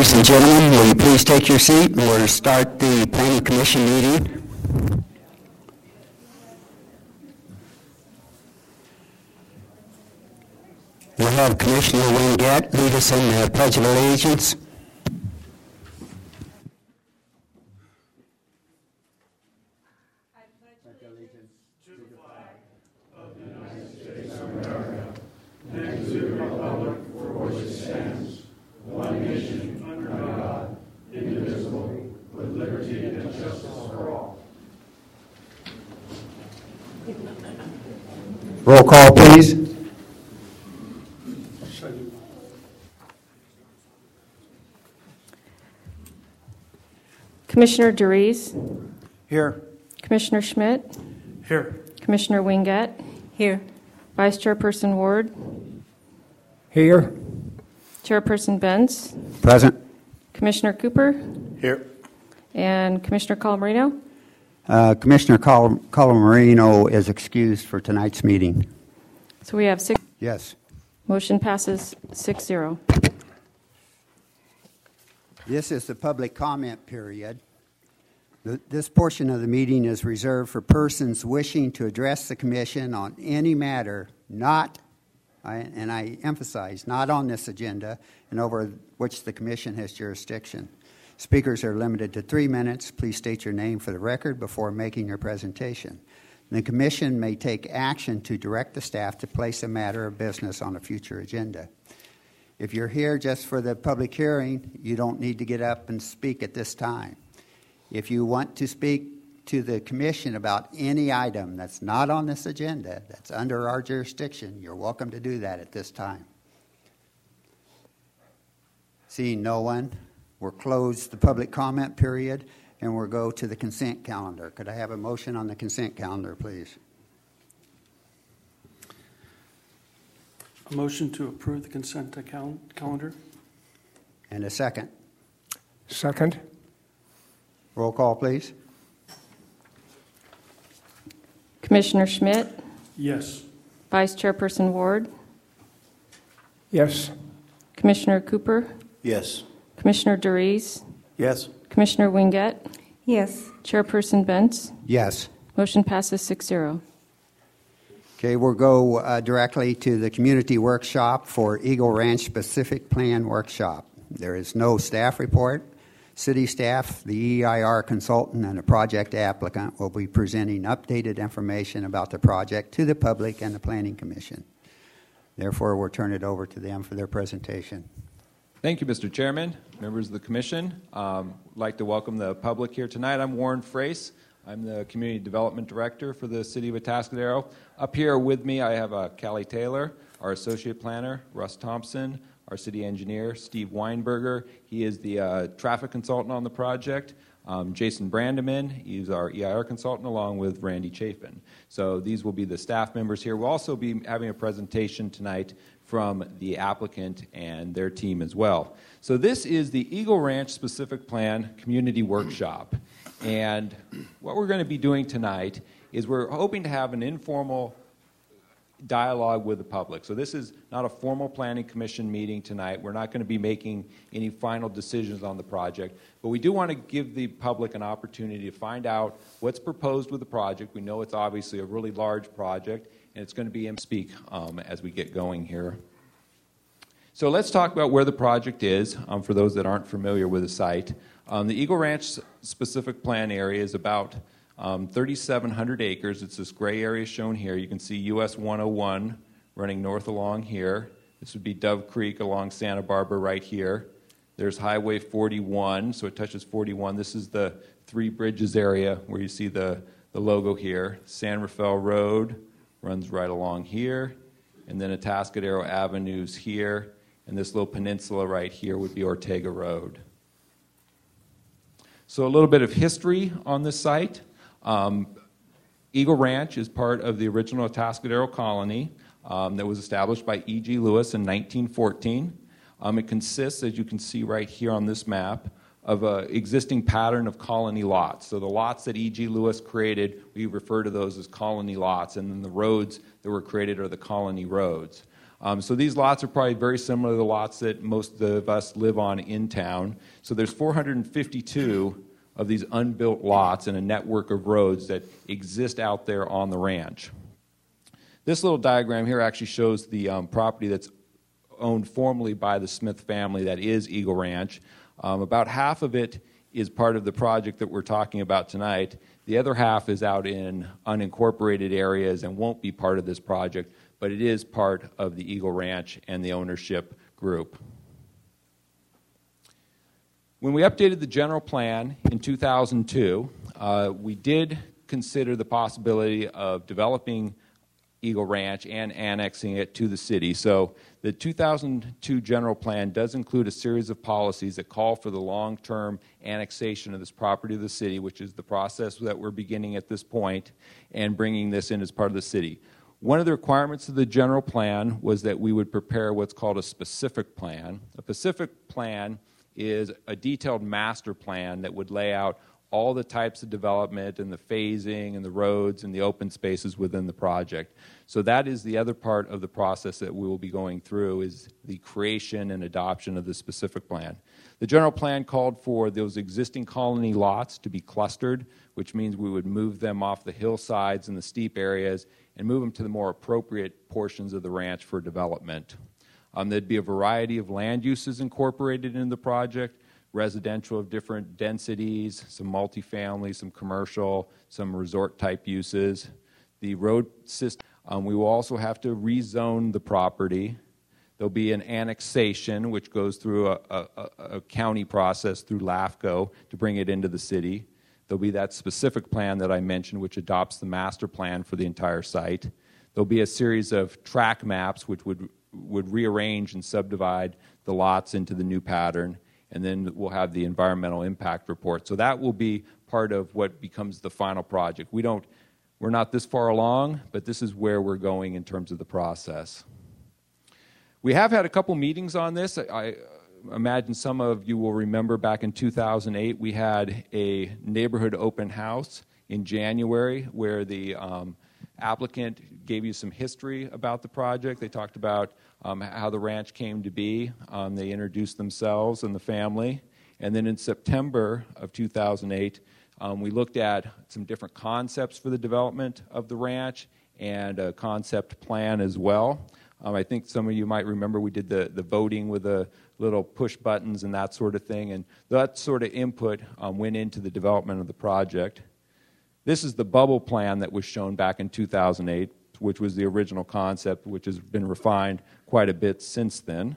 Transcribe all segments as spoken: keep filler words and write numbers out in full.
Ladies and gentlemen, will you please take your seat and we'll start the Planning Commission meeting. We'll have Commissioner Wingate lead us in the Pledge of Allegiance. Roll call, please. Commissioner DeRees. Here. Commissioner Schmidt. Here. Commissioner Wingate. Here. Vice Chairperson Ward. Here. Chairperson Benz. Present. Commissioner Cooper. Here. And Commissioner Colamarino. Uh, Commissioner Col- Colamarino is excused for tonight's meeting. So we have six. Yes. Motion passes six zero. This is the public comment period. The, this portion of the meeting is reserved for persons wishing to address the Commission on any matter not, I, and I emphasize, not on this agenda and over which the Commission has jurisdiction. Speakers are limited to three minutes. Please state your name for the record before making your presentation. The Commission may take action to direct the staff to place a matter of business on a future agenda. If you're here just for the public hearing, you don't need to get up and speak at this time. If you want to speak to the Commission about any item that's not on this agenda, that's under our jurisdiction, you're welcome to do that at this time. Seeing no one, we'll close the public comment period and we'll go to the consent calendar. Could I have a motion on the consent calendar, please? A motion to approve the consent cal- calendar. And a second. Second. Roll call, please. Commissioner Schmidt. Yes. Vice Chairperson Ward. Yes. Commissioner Cooper. Yes. Commissioner DeRees. Yes. Commissioner Wingate. Yes. Chairperson Benz. Yes. Motion passes six zero. Okay, we'll go uh, directly to the community workshop for Eagle Ranch Specific Plan Workshop. There is no staff report. City staff, the E I R consultant, and the project applicant will be presenting updated information about the project to the public and the Planning Commission. Therefore, we'll turn it over to them for their presentation. Thank you, Mister Chairman, members of the Commission. Um, I'd like to welcome the public here tonight. I'm Warren Frace. I'm the Community Development Director for the City of Atascadero. Up here with me, I have uh, Callie Taylor, our Associate Planner, Russ Thompson, our City Engineer, Steve Weinberger. He is the uh, Traffic Consultant on the project. Um, Jason Brandeman, he's our E I R Consultant, along with Randy Chafin. So these will be the staff members here. We'll also be having a presentation tonight from the applicant and their team as well. So this is the Eagle Ranch Specific Plan Community Workshop. And what we're going to be doing tonight is we're hoping to have an informal dialogue with the public. So this is not a formal Planning Commission meeting tonight. We're not going to be making any final decisions on the project, but we do want to give the public an opportunity to find out what's proposed with the project. We know it's obviously a really large project, and it's going to be in speak um, as we get going here. So let's talk about where the project is um, for those that aren't familiar with the site. Um, the Eagle Ranch Specific Plan area is about um, thirty-seven hundred acres. It's this gray area shown here. You can see U S one oh one running north along here. This would be Dove Creek along Santa Barbara right here. There's Highway forty-one, so it touches forty-one. This is the Three Bridges area where you see the, the logo here. San Rafael Road runs right along here, and then Atascadero Avenue's here, and this little peninsula right here would be Ortega Road. So a little bit of history on this site. Um, Eagle Ranch is part of the original Atascadero colony um, that was established by E G Lewis in nineteen fourteen. Um, it consists, as you can see right here on this map, of an existing pattern of colony lots. So the lots that E G Lewis created, we refer to those as colony lots, and then the roads that were created are the colony roads. Um, so these lots are probably very similar to the lots that most of us live on in town. So there's four hundred fifty-two of these unbuilt lots and a network of roads that exist out there on the ranch. This little diagram here actually shows the um, property that's owned formerly by the Smith family, that is Eagle Ranch. Um, about half of it is part of the project that we're talking about tonight. The other half is out in unincorporated areas and won't be part of this project, but it is part of the Eagle Ranch and the ownership group. When we updated the general plan in two thousand two, uh, we did consider the possibility of developing Eagle Ranch and annexing it to the city. So the two thousand two general plan does include a series of policies that call for the long-term annexation of this property to the city, which is the process that we're beginning at this point, and bringing this in as part of the city. One of the requirements of the general plan was that we would prepare what's called a specific plan. A specific plan is a detailed master plan that would lay out all the types of development and the phasing and the roads and the open spaces within the project. So that is the other part of the process that we will be going through, is the creation and adoption of the specific plan. The general plan called for those existing colony lots to be clustered, which means we would move them off the hillsides and the steep areas and move them to the more appropriate portions of the ranch for development. Um, there'd be a variety of land uses incorporated into the project, residential of different densities, some multifamily, some commercial, some resort-type uses. The road system, um, we will also have to rezone the property. There'll be an annexation, which goes through a, a, a county process through LAFCO to bring it into the city. There'll be that specific plan that I mentioned, which adopts the master plan for the entire site. There'll be a series of track maps, which would, would rearrange and subdivide the lots into the new pattern. And then we'll have the environmental impact report. So that will be part of what becomes the final project. We don't, we're not this far along, but this is where we're going in terms of the process. We have had a couple meetings on this. I, I imagine some of you will remember back in two thousand eight, we had a neighborhood open house in January where the um, applicant gave you some history about the project. They talked about um, how the ranch came to be. Um, they introduced themselves and the family. And then in September of two thousand eight, um, we looked at some different concepts for the development of the ranch and a concept plan as well. Um, I think some of you might remember we did the, the voting with the little push buttons and that sort of thing. And that sort of input um, went into the development of the project. This is the bubble plan that was shown back in two thousand eight, which was the original concept, which has been refined quite a bit since then.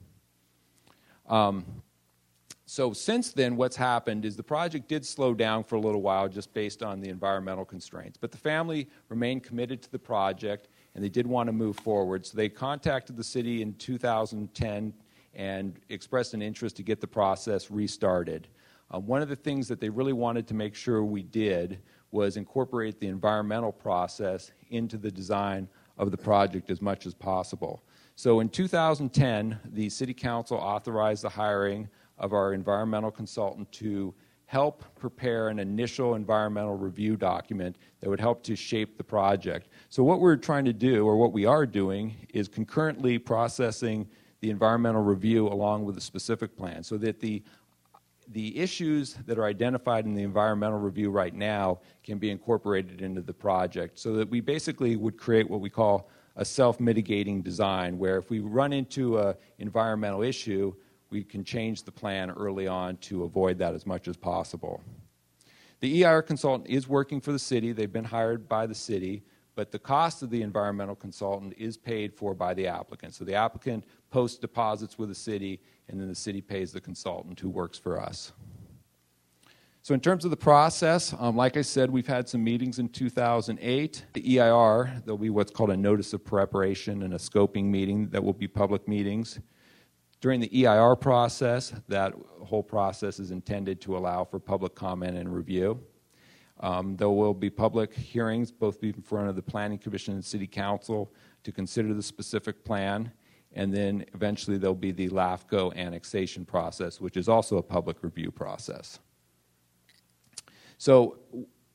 Um, so since then, what's happened is the project did slow down for a little while just based on the environmental constraints. But the family remained committed to the project, and they did want to move forward. So they contacted the city in two thousand ten and expressed an interest to get the process restarted. Um, one of the things that they really wanted to make sure we did was incorporate the environmental process into the design of the project as much as possible. So in two thousand ten, the City Council authorized the hiring of our environmental consultant to help prepare an initial environmental review document that would help to shape the project. So what we're trying to do, or what we are doing, is concurrently processing the environmental review along with the specific plan so that the The issues that are identified in the environmental review right now can be incorporated into the project so that we basically would create what we call a self-mitigating design, where if we run into an environmental issue, we can change the plan early on to avoid that as much as possible. The E I R consultant is working for the city. They've been hired by the city, but the cost of the environmental consultant is paid for by the applicant. So the applicant posts deposits with the city, and then the city pays the consultant who works for us. So in terms of the process, um, like I said, we've had some meetings in two thousand eight. The E I R, there'll be what's called a notice of preparation and a scoping meeting that will be public meetings. During the E I R process, that whole process is intended to allow for public comment and review. Um, there will be public hearings, both in front of the Planning Commission and City Council, to consider the specific plan. And then eventually there'll be the LAFCO annexation process, which is also a public review process. So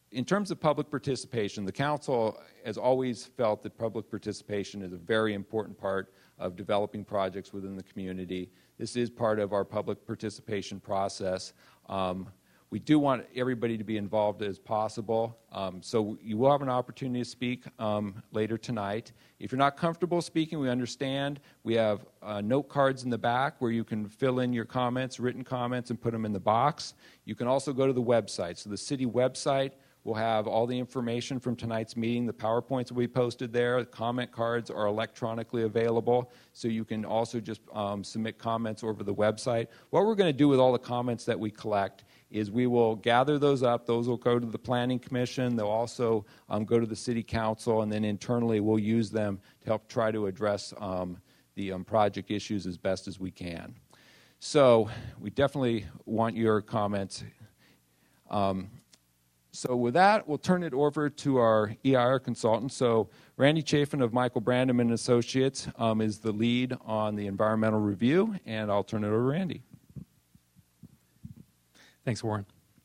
in terms of public participation, the council has always felt that public participation is a very important part of developing projects within the community. This is part of our public participation process. Um, we do want everybody to be involved as possible, um, so you will have an opportunity to speak um, later tonight. If you're not comfortable speaking, we understand. We have uh, note cards in the back where you can fill in your comments, written comments, and put them in the box. You can also go to the website. So the city website will have all the information from tonight's meeting. The PowerPoints will be posted there. The comment cards are electronically available, so you can also just um, submit comments over the website. What we're going to do with all the comments that we collect is we will gather those up. Those will go to the Planning Commission. They'll also um, go to the City Council, and then internally we'll use them to help try to address um, the um, project issues as best as we can. So we definitely want your comments. Um, So with that, we'll turn it over to our E I R consultant. So Randy Chafin of Michael Brandom and Associates um, is the lead on the environmental review, and I'll turn it over to Randy. Thanks, Warren.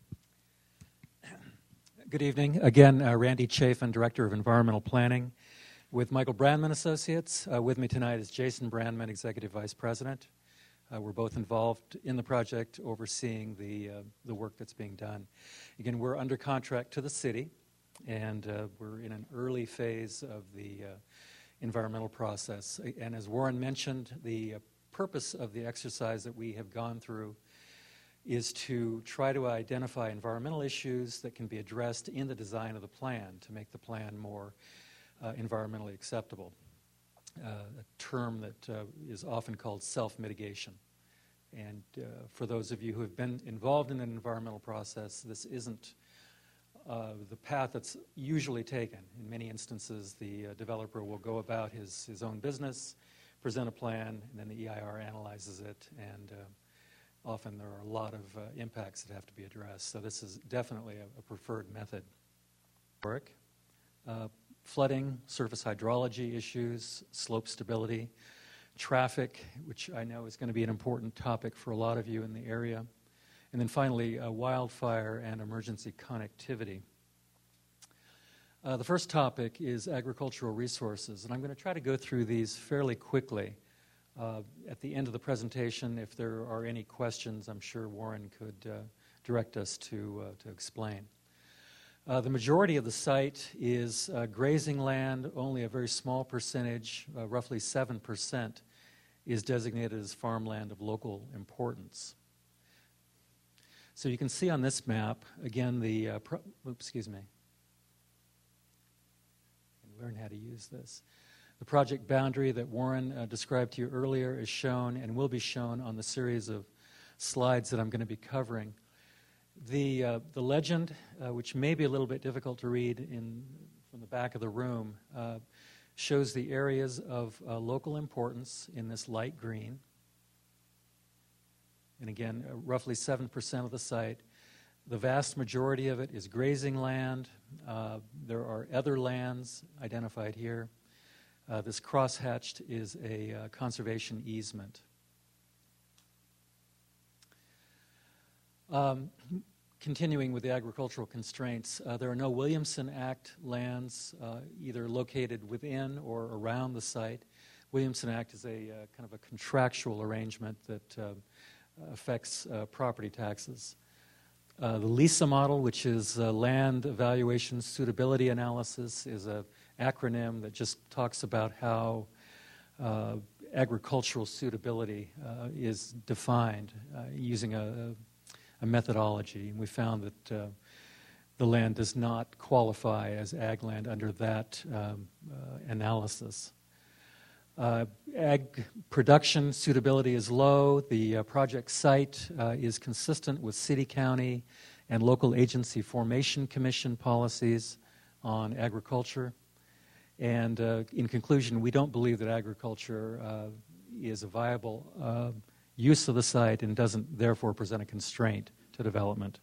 Good evening. Again, uh, Randy Chafin, Director of Environmental Planning with Michael Brandman Associates. Uh, with me tonight is Jason Brandman, Executive Vice President. Uh, we're both involved in the project, overseeing the, uh, the work that's being done. Again, we're under contract to the city, and uh, we're in an early phase of the uh, environmental process. And as Warren mentioned, the uh, purpose of the exercise that we have gone through is to try to identify environmental issues that can be addressed in the design of the plan to make the plan more uh, environmentally acceptable. Uh, a term that uh, is often called self-mitigation. And uh, for those of you who have been involved in an environmental process, this isn't uh, the path that's usually taken. In many instances, the uh, developer will go about his, his own business, present a plan, and then the E I R analyzes it, and uh, often there are a lot of uh, impacts that have to be addressed. So this is definitely a, a preferred method. Uh, flooding, surface hydrology issues, slope stability, traffic, which I know is going to be an important topic for a lot of you in the area, and then finally uh, wildfire and emergency connectivity. Uh, the first topic is agricultural resources, and I'm going to try to go through these fairly quickly. Uh, at the end of the presentation, if there are any questions, I'm sure Warren could uh, direct us to, uh, to explain. Uh, the majority of the site is uh, grazing land. Only a very small percentage, uh, roughly seven percent, is designated as farmland of local importance. So you can see on this map, again, the, uh, pro- oops, excuse me. Learn how to use this. The project boundary that Warren uh, described to you earlier is shown and will be shown on the series of slides that I'm going to be covering. The, uh, the legend, uh, which may be a little bit difficult to read in, from the back of the room, uh, shows the areas of uh, local importance in this light green. And again, uh, roughly seven percent of the site. The vast majority of it is grazing land. Uh, there are other lands identified here. Uh, this crosshatched is a uh, conservation easement. Um, continuing with the agricultural constraints, uh, there are no Williamson Act lands uh, either located within or around the site. Williamson Act is a uh, kind of a contractual arrangement that uh, affects uh, property taxes. Uh, the LISA model, which is uh, Land Evaluation Suitability Analysis, is an acronym that just talks about how uh, agricultural suitability uh, is defined uh, using a, a methodology. And we found that uh, the land does not qualify as ag land under that um, uh, analysis. Uh, ag production suitability is low. The uh, project site uh, is consistent with city, county, and local agency formation commission policies on agriculture. And uh, in conclusion, we don't believe that agriculture uh, is a viable uh, use of the site and doesn't therefore present a constraint to development.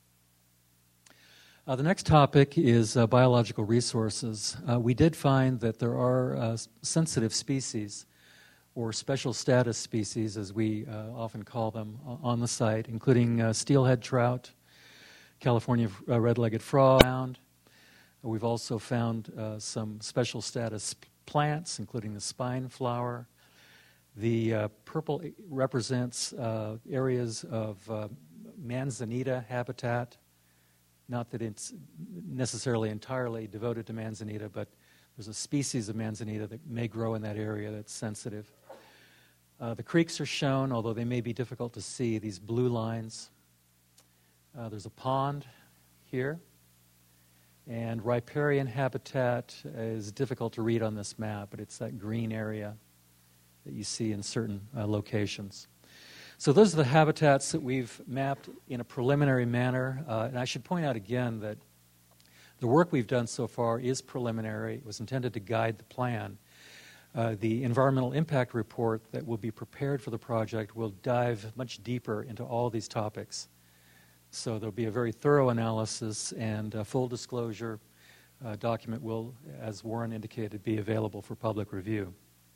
Uh, the next topic is uh, biological resources. Uh, we did find that there are uh, sensitive species, or special status species, as we uh, often call them, uh, on the site, including uh, steelhead trout, California uh, red-legged frog found. We've also found uh, some special status plants, including the spine flower. The uh, purple represents uh, areas of uh, manzanita habitat. Not that it's necessarily entirely devoted to manzanita, but there's a species of manzanita that may grow in that area that's sensitive. Uh, the creeks are shown, although they may be difficult to see, these blue lines. Uh, there's a pond here. And riparian habitat is difficult to read on this map, but it's that green area that you see in certain uh, locations. So those are the habitats that we've mapped in a preliminary manner. Uh, and I should point out again that the work we've done so far is preliminary. It was intended to guide the plan. Uh, the environmental impact report that will be prepared for the project will dive much deeper into all these topics. So there'll be a very thorough analysis, and a full disclosure uh, document will, as Warren indicated, be available for public review.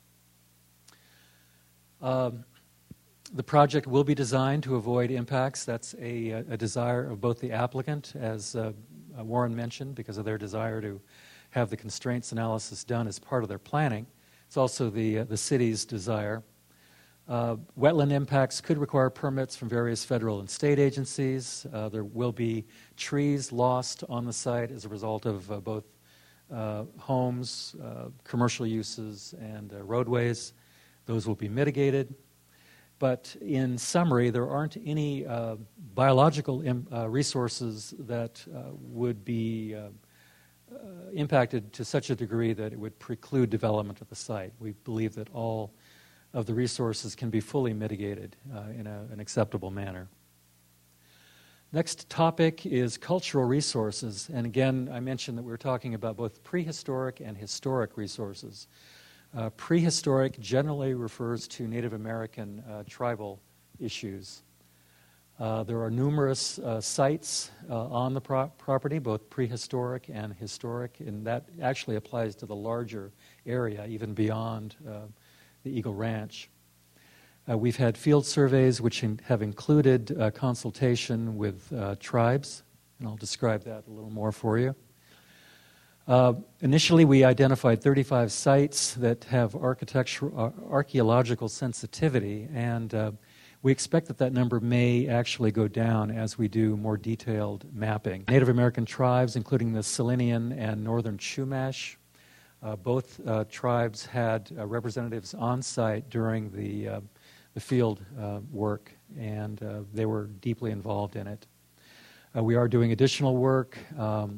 Um, the project will be designed to avoid impacts. That's a, a desire of both the applicant, as uh, Warren mentioned, because of their desire to have the constraints analysis done as part of their planning. It's also the, uh, the city's desire. Uh, wetland impacts could require permits from various federal and state agencies. Uh, there will be trees lost on the site as a result of uh, both uh, homes, uh, commercial uses, and uh, roadways. Those will be mitigated. But in summary, there aren't any uh, biological im- uh, resources that uh, would be uh, uh, impacted to such a degree that it would preclude development of the site. We believe that all of the resources can be fully mitigated uh, in a, an acceptable manner. Next topic is cultural resources. And again, I mentioned that we're talking about both prehistoric and historic resources. Uh, prehistoric generally refers to Native American uh, tribal issues. Uh, there are numerous uh, sites uh, on the pro- property, both prehistoric and historic, and that actually applies to the larger area, even beyond uh, the Eagle Ranch. Uh, we've had field surveys which in, have included uh, consultation with uh, tribes, and I'll describe that a little more for you. Uh, initially, we identified thirty-five sites that have architectural, uh, archaeological sensitivity, and uh, we expect that that number may actually go down as we do more detailed mapping. Native American tribes, including the Silenian and Northern Chumash, Uh, both uh, tribes had uh, representatives on site during the, uh, the field uh, work, and uh, they were deeply involved in it. Uh, we are doing additional work. Um,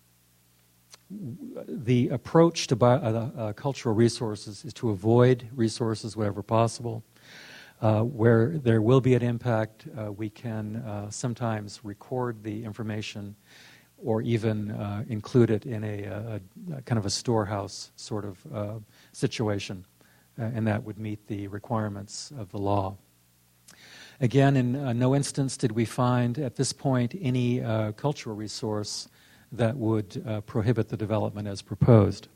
the approach to bio, uh, uh, cultural resources is to avoid resources wherever possible. Uh, where there will be an impact, uh, we can uh, sometimes record the information or even uh, include it in a, a, a kind of a storehouse sort of uh, situation, uh, and that would meet the requirements of the law. Again, in uh, no instance did we find at this point any uh, cultural resource that would uh, prohibit the development as proposed.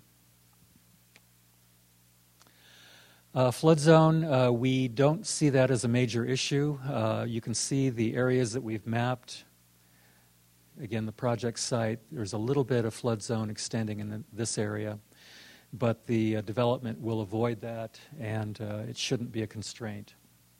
Uh, flood zone, uh, we don't see that as a major issue. Uh, you can see the areas that we've mapped. Again, the project site, there's a little bit of flood zone extending in this area, but the uh, development will avoid that, and uh, it shouldn't be a constraint.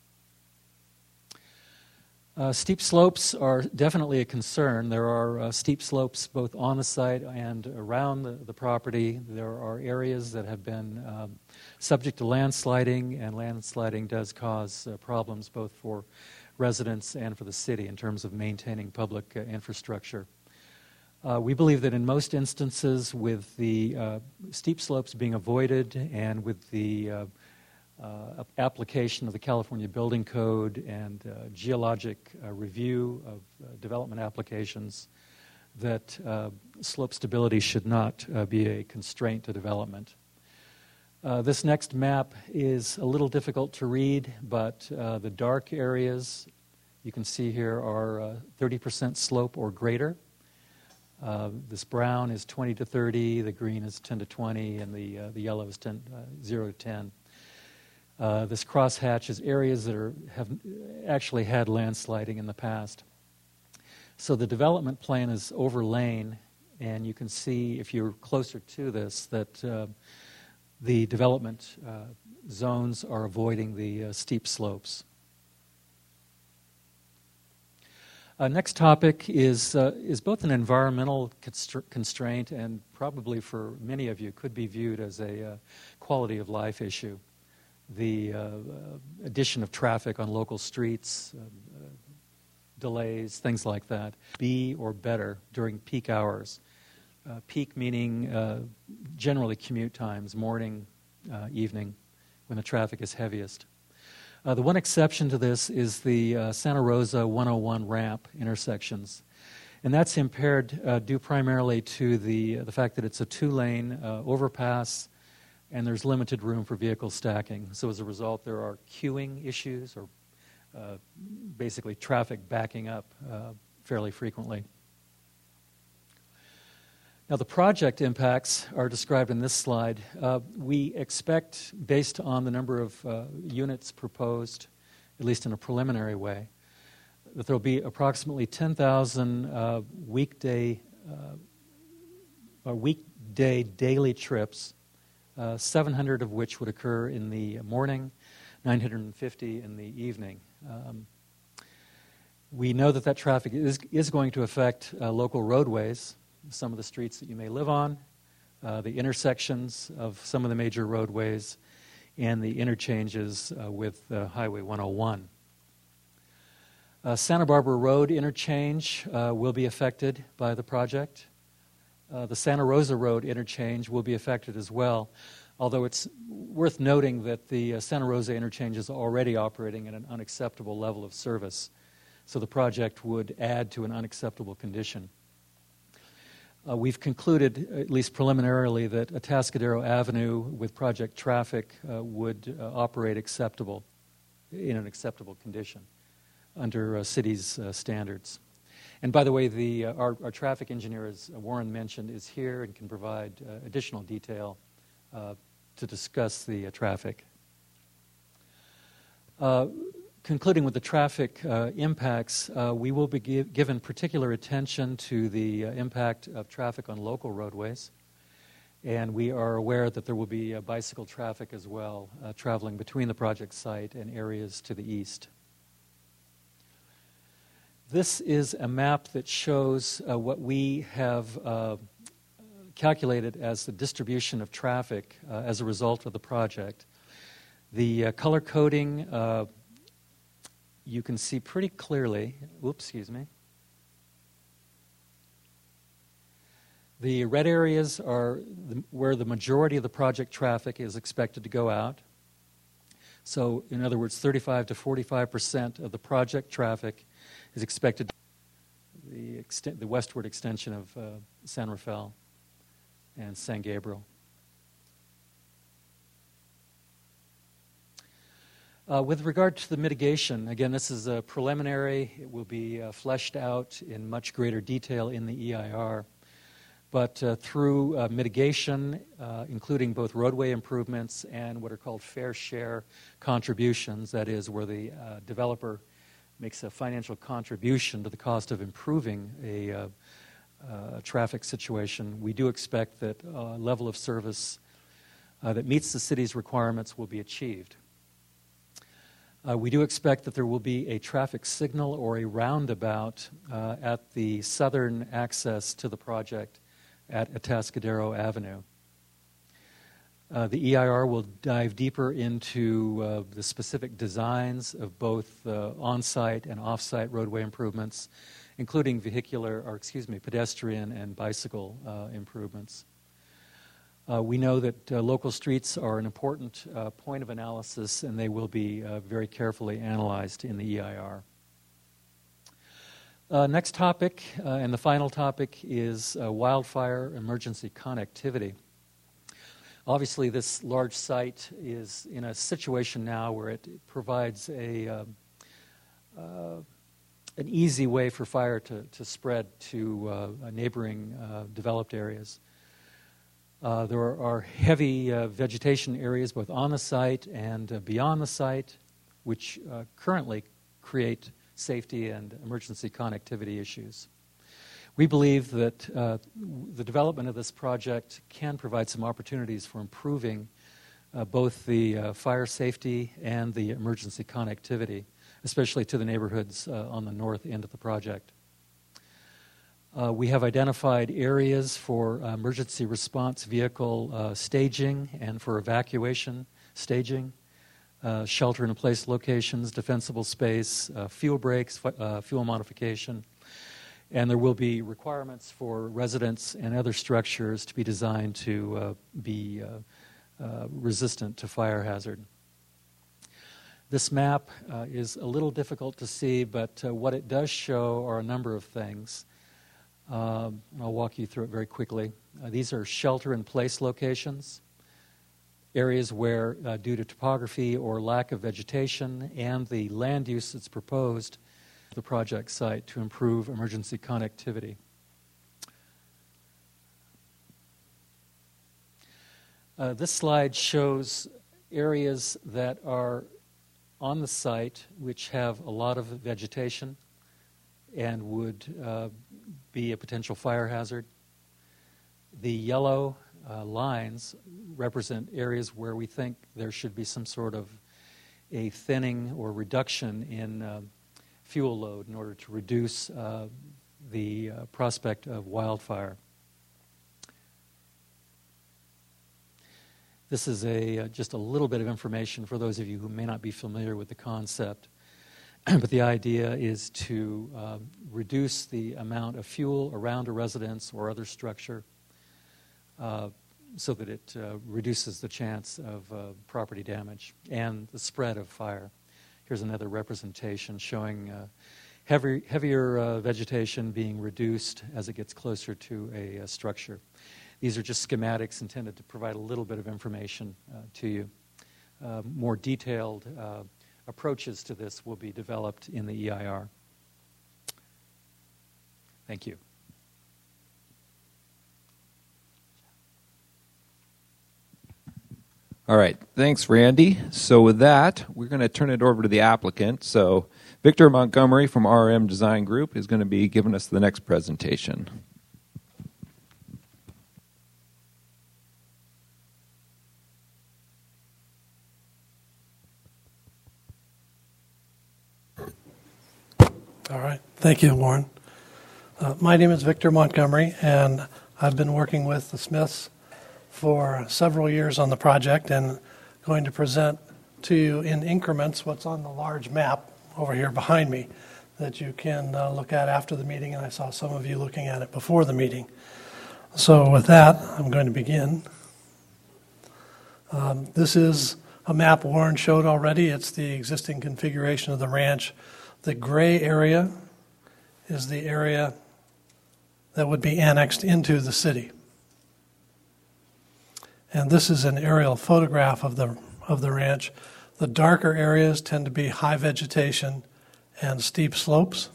Uh, steep slopes are definitely a concern. There are uh, steep slopes both on the site and around the, the property. There are areas that have been um, subject to landsliding, and landsliding does cause uh, problems both for residents and for the city in terms of maintaining public uh, infrastructure. Uh, we believe that in most instances, with the uh, steep slopes being avoided and with the uh, uh, application of the California Building Code and uh, geologic uh, review of uh, development applications, that uh, slope stability should not uh, be a constraint to development. Uh, this next map is a little difficult to read, but uh, the dark areas you can see here are uh, thirty percent slope or greater. Uh, this brown is twenty to thirty, the green is ten to twenty, and the, uh, the yellow is ten, uh, zero to ten. Uh, this crosshatch is areas that are, have actually had landsliding in the past. So the development plan is overlain, and you can see, if you're closer to this, that uh, the development uh, zones are avoiding the uh, steep slopes. Uh, next topic is, uh, is both an environmental constr- constraint and probably for many of you could be viewed as a uh, quality of life issue. The uh, uh, addition of traffic on local streets, uh, uh, delays, things like that, be or better during peak hours. Uh, peak meaning uh, generally commute times, morning, uh, evening, when the traffic is heaviest. Uh, the one exception to this is the uh, Santa Rosa one oh one ramp intersections. And that's impaired uh, due primarily to the, uh, the fact that it's a two-lane uh, overpass and there's limited room for vehicle stacking. So as a result, there are queuing issues or uh, basically traffic backing up uh, fairly frequently. Now, the project impacts are described in this slide. Uh, we expect, based on the number of uh, units proposed, at least in a preliminary way, that there will be approximately ten thousand uh, weekday, uh, weekday daily trips, uh, seven hundred of which would occur in the morning, nine hundred fifty in the evening. Um, we know that that traffic is, is going to affect uh, local roadways, some of the streets that you may live on, uh, the intersections of some of the major roadways, and the interchanges uh, with uh, Highway one oh one. Uh, Santa Barbara Road interchange uh, will be affected by the project. Uh, the Santa Rosa Road interchange will be affected as well, although it's worth noting that the uh, Santa Rosa interchange is already operating at an unacceptable level of service, so the project would add to an unacceptable condition. Uh, we've concluded, at least preliminarily, that Atascadero Avenue with project traffic uh, would uh, operate acceptable, in an acceptable condition under uh, city's uh, standards. And by the way, the, uh, our, our traffic engineer, as Warren mentioned, is here and can provide uh, additional detail uh, to discuss the uh, traffic. Uh, Concluding with the traffic uh, impacts, uh, we will be give, given particular attention to the uh, impact of traffic on local roadways. And we are aware that there will be uh, bicycle traffic as well, uh, traveling between the project site and areas to the east. This is a map that shows uh, what we have uh, calculated as the distribution of traffic uh, as a result of the project. The uh, color coding uh, you can see pretty clearly, oops, excuse me. The red areas are the, where the majority of the project traffic is expected to go out. So, in other words, thirty-five to forty-five percent of the project traffic is expected to the, extent, the westward extension of uh, San Rafael and San Gabriel. Uh, with regard to the mitigation, again, this is a preliminary. It will be uh, fleshed out in much greater detail in the E I R. But uh, through uh, mitigation, uh, including both roadway improvements and what are called fair share contributions, that is, where the uh, developer makes a financial contribution to the cost of improving a uh, uh, traffic situation, we do expect that a uh, level of service uh, that meets the city's requirements will be achieved. Uh, we do expect that there will be a traffic signal or a roundabout uh, at the southern access to the project at Atascadero Avenue. Uh, the E I R will dive deeper into uh, the specific designs of both uh, on-site and off-site roadway improvements, including vehicular, or excuse me, pedestrian and bicycle uh, improvements. Uh, we know that uh, local streets are an important uh, point of analysis, and they will be uh, very carefully analyzed in the E I R. Uh, next topic, uh, and the final topic, is uh, wildfire emergency connectivity. Obviously, this large site is in a situation now where it provides a uh, uh, an easy way for fire to, to spread to uh, neighboring uh, developed areas. Uh, there are, are heavy uh, vegetation areas both on the site and uh, beyond the site, which uh, currently create safety and emergency connectivity issues. We believe that uh, the development of this project can provide some opportunities for improving uh, both the uh, fire safety and the emergency connectivity, especially to the neighborhoods uh, on the north end of the project. Uh, we have identified areas for uh, emergency response vehicle uh, staging and for evacuation staging, uh, shelter-in-place locations, defensible space, uh, fuel breaks, uh, fuel modification, and there will be requirements for residents and other structures to be designed to uh, be uh, uh, resistant to fire hazard. This map uh, is a little difficult to see, but uh, what it does show are a number of things. Uh, I'll walk you through it very quickly. Uh, these are shelter-in-place locations, areas where, uh, due to topography or lack of vegetation and the land use that's proposed, the project site to improve emergency connectivity. Uh, this slide shows areas that are on the site which have a lot of vegetation and would uh, be a potential fire hazard. The yellow uh, lines represent areas where we think there should be some sort of a thinning or reduction in uh, fuel load in order to reduce uh, the uh, prospect of wildfire. This is a, uh, just a little bit of information for those of you who may not be familiar with the concept. But the idea is to uh, reduce the amount of fuel around a residence or other structure uh, so that it uh, reduces the chance of uh, property damage and the spread of fire. Here's another representation showing uh, heavy, heavier uh, vegetation being reduced as it gets closer to a, a structure. These are just schematics intended to provide a little bit of information uh, to you. Uh, more detailed uh, approaches to this will be developed in the E I R. Thank you. All right, thanks, Randy. So with that, we're going to turn it over to the applicant. So Victor Montgomery from R M Design Group is going to be giving us the next presentation. All right. Thank you, Warren. Uh, my name is Victor Montgomery, and I've been working with the Smiths for several years on the project and going to present to you in increments what's on the large map over here behind me that you can uh, look at after the meeting, and I saw some of you looking at it before the meeting. So with that, I'm going to begin. Um, this is a map Warren showed already. It's the existing configuration of the ranch. The gray area is the area that would be annexed into the city. And this is an aerial photograph of the of the ranch. The darker areas tend to be high vegetation and steep slopes.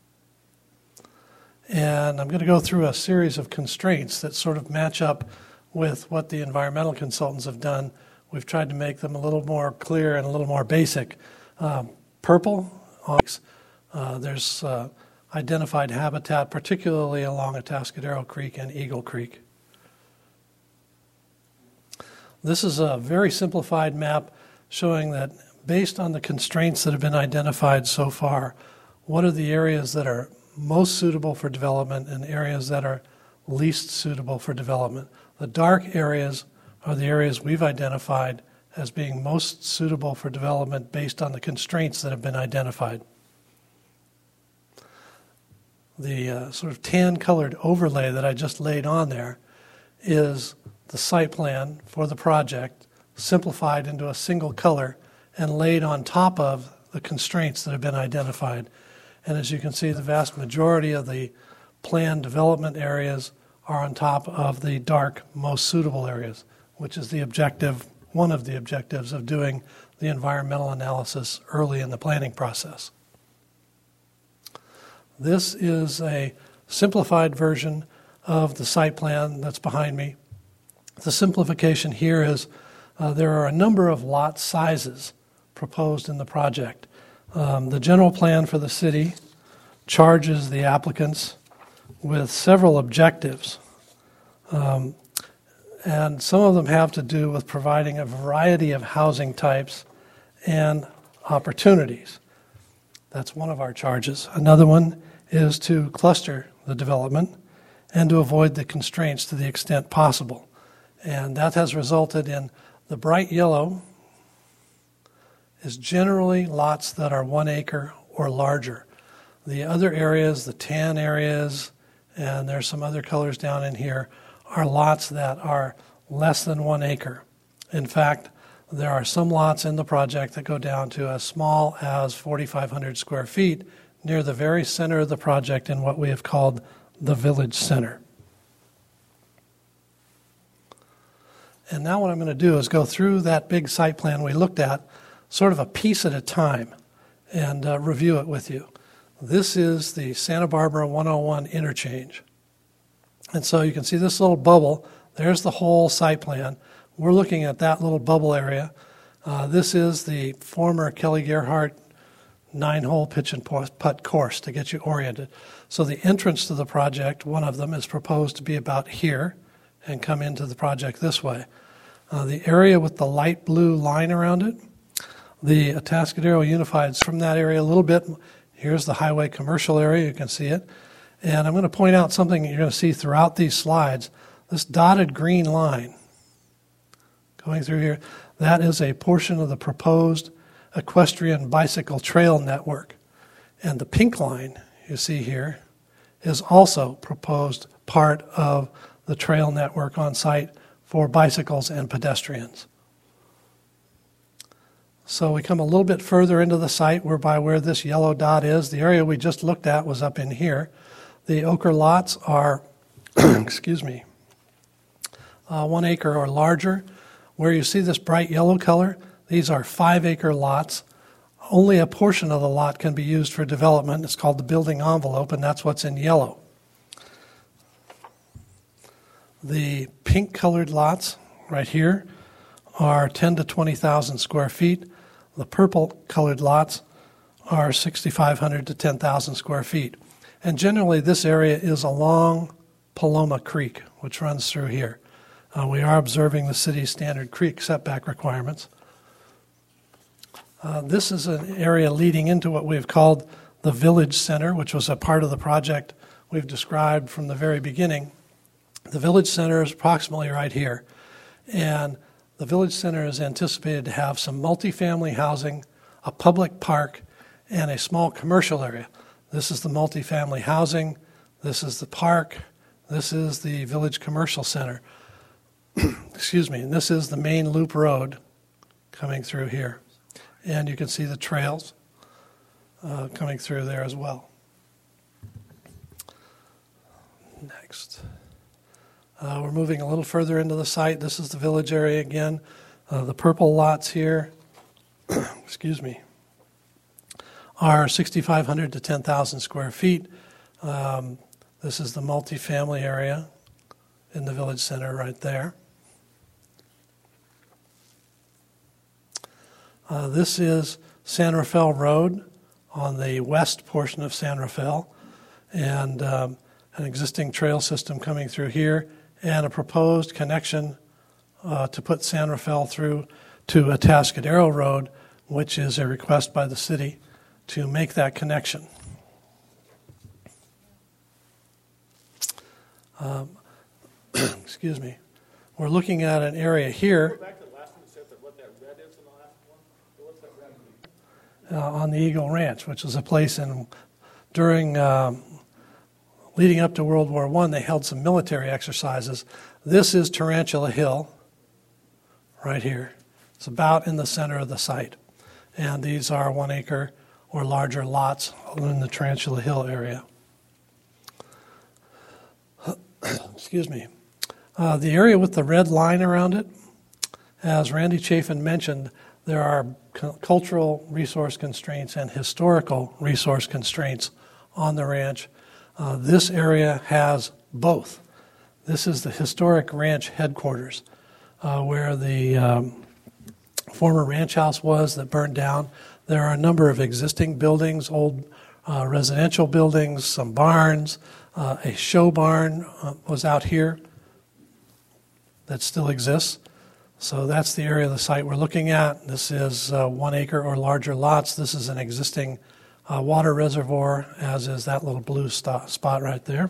And I'm going to go through a series of constraints that sort of match up with what the environmental consultants have done. We've tried to make them a little more clear and a little more basic. Um, purple, uh, there's uh, identified habitat, particularly along Atascadero Creek and Eagle Creek. This is a very simplified map showing that based on the constraints that have been identified so far, what are the areas that are most suitable for development and areas that are least suitable for development. The dark areas are the areas we've identified as being most suitable for development based on the constraints that have been identified. The uh, sort of tan-colored overlay that I just laid on there is the site plan for the project simplified into a single color and laid on top of the constraints that have been identified. And as you can see, the vast majority of the planned development areas are on top of the dark, most suitable areas, which is the objective, one of the objectives of doing the environmental analysis early in the planning process. This is a simplified version of the site plan that's behind me. The simplification here is uh, there are a number of lot sizes proposed in the project. Um, the general plan for the city charges the applicants with several objectives. Um, and some of them have to do with providing a variety of housing types and opportunities. That's one of our charges. Another one is to cluster the development and to avoid the constraints to the extent possible. And that has resulted in the bright yellow is generally lots that are one acre or larger. The other areas, the tan areas, and there's some other colors down in here, are lots that are less than one acre. In fact, there are some lots in the project that go down to as small as forty-five hundred square feet near the very center of the project in what we have called the village center. And now what I'm going to do is go through that big site plan we looked at, sort of a piece at a time, and uh, review it with you. This is the Santa Barbara one oh one interchange. And so you can see this little bubble. There's the whole site plan. We're looking at that little bubble area. Uh, this is the former Kelly Gerhardt nine-hole pitch and putt course to get you oriented. So the entrance to the project, one of them, is proposed to be about here and come into the project this way. Uh, the area with the light blue line around it, the Atascadero Unified's from that area a little bit. Here's the highway commercial area. You can see it. And I'm going to point out something you're going to see throughout these slides. This dotted green line going through here, that is a portion of the proposed equestrian bicycle trail network. And the pink line you see here is also proposed part of the trail network on site for bicycles and pedestrians. So we come a little bit further into the site whereby where this yellow dot is. The area we just looked at was up in here. The ochre lots are, excuse me, uh, one acre or larger. Where you see this bright yellow color, these are five acre lots. Only a portion of the lot can be used for development. It's called the building envelope, and that's what's in yellow. The pink colored lots right here are ten to twenty thousand square feet. The purple colored lots are sixty-five hundred to ten thousand square feet. And generally this area is along Paloma Creek, which runs through here. Uh, we are observing the city's standard creek setback requirements. Uh, this is an area leading into what we've called the Village Center, which was a part of the project we've described from the very beginning. The Village Center is approximately right here. And the Village Center is anticipated to have some multifamily housing, a public park, and a small commercial area. This is the multifamily housing. This is the park. This is the Village Commercial Center. Excuse me. And this is the main loop road coming through here. And you can see the trails uh, coming through there as well. Next. Uh, we're moving a little further into the site. This is the village area again. Uh, the purple lots here, excuse me, are sixty-five hundred to ten thousand square feet. Um, this is the multifamily area in the village center right there. Uh, this is San Rafael Road on the west portion of San Rafael, and um, an existing trail system coming through here, and a proposed connection uh, to put San Rafael through to Atascadero Road, which is a request by the city to make that connection. Um, excuse me. We're looking at an area here uh, on the Eagle Ranch, which is a place in during um, leading up to World War One, they held some military exercises. This is Tarantula Hill, right here. It's about in the center of the site. And these are one acre or larger lots in the Tarantula Hill area. Excuse me. Uh, the area with the red line around it, as Randy Chafin mentioned, there are cu- cultural resource constraints and historical resource constraints on the ranch. Uh, this area has both. This is the historic ranch headquarters, uh, where the um, former ranch house was that burned down. There are a number of existing buildings, old uh, residential buildings, some barns. Uh, a show barn uh, was out here that still exists. So that's the area of the site we're looking at. This is uh, one acre or larger lots. This is an existing uh, water reservoir, as is that little blue st- spot right there.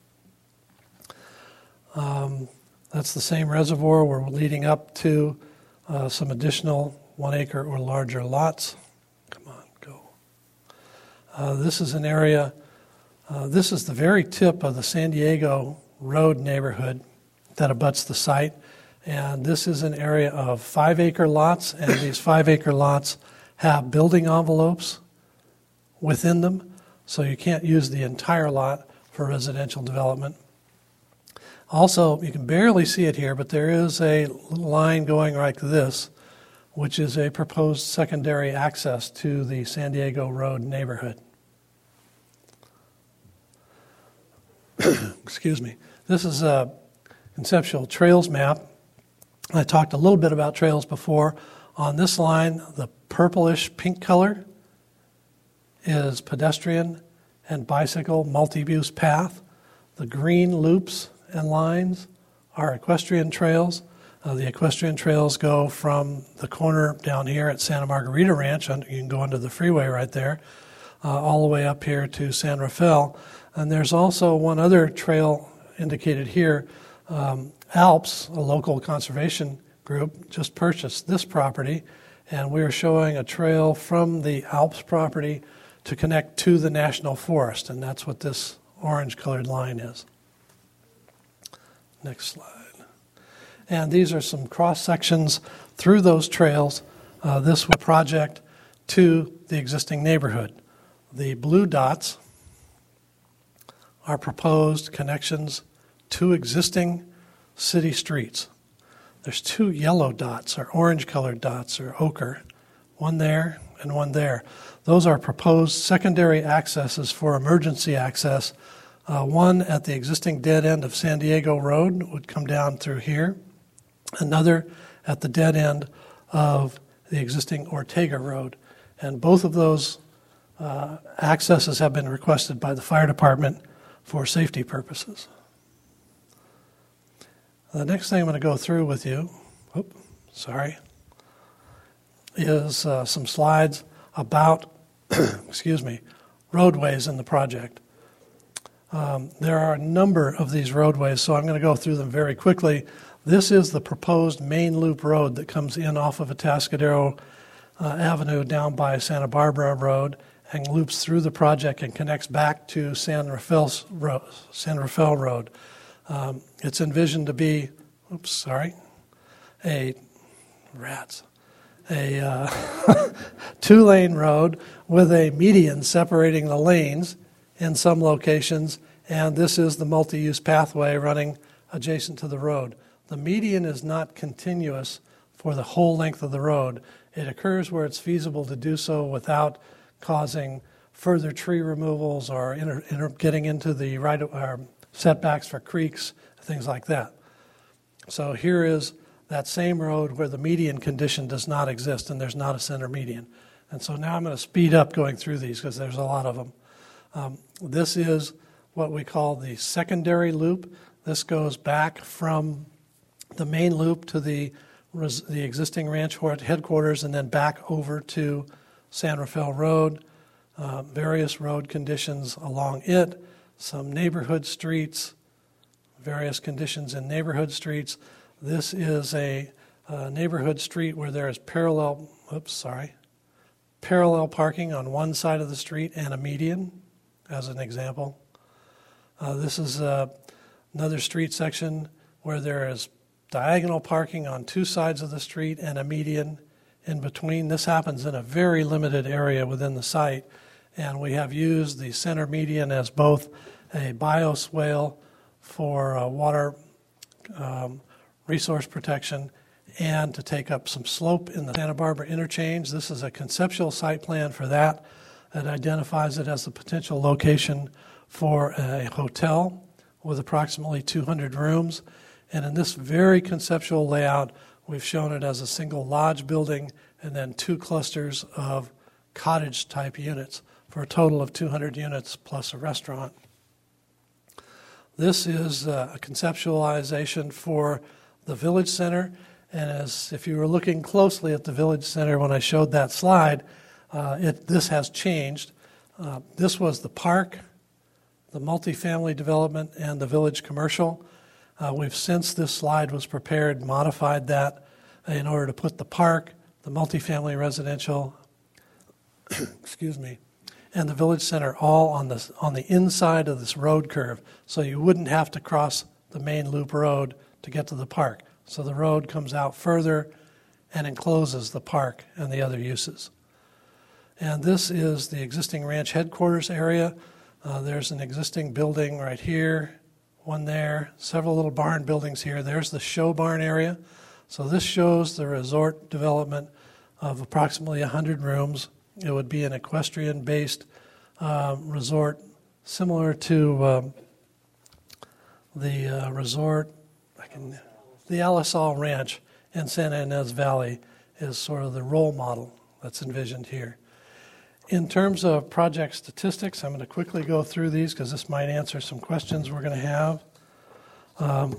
Um, that's the same reservoir. We're leading up to uh, some additional one acre or larger lots. Come on, go. Uh, this is an area, uh, this is the very tip of the San Diego Road neighborhood that abuts the site. And this is an area of five acre lots, and these five acre lots have building envelopes within them, so you can't use the entire lot for residential development. Also, you can barely see it here, but there is a line going like this, which is a proposed secondary access to the San Diego Road neighborhood. Excuse me. This is a conceptual trails map. I talked a little bit about trails before. On this line, the purplish pink color is pedestrian and bicycle multi-use path. The green loops and lines are equestrian trails. Uh, the equestrian trails go from the corner down here at Santa Margarita Ranch, and you can go into the freeway right there, uh, all the way up here to San Rafael. And there's also one other trail indicated here. Um, Alps, a local conservation group, just purchased this property, and we are showing a trail from the Alps property to connect to the National Forest, and that's what this orange-colored line is. Next slide. And these are some cross-sections through those trails. Uh, this was a project to the existing neighborhood. The blue dots are proposed connections to existing city streets. There's two yellow dots, or orange-colored dots, or ochre, one there and one there. Those are proposed secondary accesses for emergency access. Uh, one at the existing dead end of San Diego Road would come down through here. Another at the dead end of the existing Ortega Road. And both of those uh, accesses have been requested by the fire department for safety purposes. The next thing I'm going to go through with you, oops, sorry, is uh, some slides about, excuse me, roadways in the project. Um, there are a number of these roadways, so I'm going to go through them very quickly. This is the proposed main loop road that comes in off of Atascadero uh, Avenue down by Santa Barbara Road and loops through the project and connects back to San Rafael Road. San Rafael Road. Um, it's envisioned to be, oops, sorry, a, rats, a uh, two-lane road with a median separating the lanes in some locations, and this is the multi-use pathway running adjacent to the road. The median is not continuous for the whole length of the road. It occurs where it's feasible to do so without causing further tree removals or inter, inter, getting into the right or setbacks for creeks, things like that. So here is that same road where the median condition does not exist and there's not a center median. And so now I'm going to speed up going through these because there's a lot of them. Um, this is what we call the secondary loop. This goes back from the main loop to the, the existing ranch headquarters and then back over to San Rafael Road, uh, various road conditions along it, some neighborhood streets, various conditions in neighborhood streets. This is a, a neighborhood street where there is parallel, oops, sorry, parallel parking on one side of the street and a median, as an example. Uh, this is uh, another street section where there is diagonal parking on two sides of the street and a median in between. This happens in a very limited area within the site, and we have used the center median as both a bioswale for uh, water um, resource protection and to take up some slope in the Santa Barbara interchange. This is a conceptual site plan for that. It identifies it as the potential location for a hotel with approximately two hundred rooms. And in this very conceptual layout, we've shown it as a single lodge building and then two clusters of cottage-type units for a total of two hundred units plus a restaurant. This is uh, a conceptualization for the Village Center, and as if you were looking closely at the Village Center when I showed that slide, uh, it, this has changed. Uh, this was the park, the multifamily development, and the Village Commercial. Uh, we've, since this slide was prepared, modified that in order to put the park, the multifamily residential, excuse me, and the Village Center all on the, on the inside of this road curve, so you wouldn't have to cross the main loop road to get to the park. So the road comes out further and encloses the park and the other uses. And this is the existing ranch headquarters area. Uh, there's an existing building right here, one there, several little barn buildings here. There's the show barn area. So this shows the resort development of approximately one hundred rooms. It would be an equestrian-based uh, resort similar to um, the uh, resort, I can, the Alisal Ranch in Santa Ynez Valley is sort of the role model that's envisioned here. In terms of project statistics, I'm going to quickly go through these because this might answer some questions we're going to have. Um,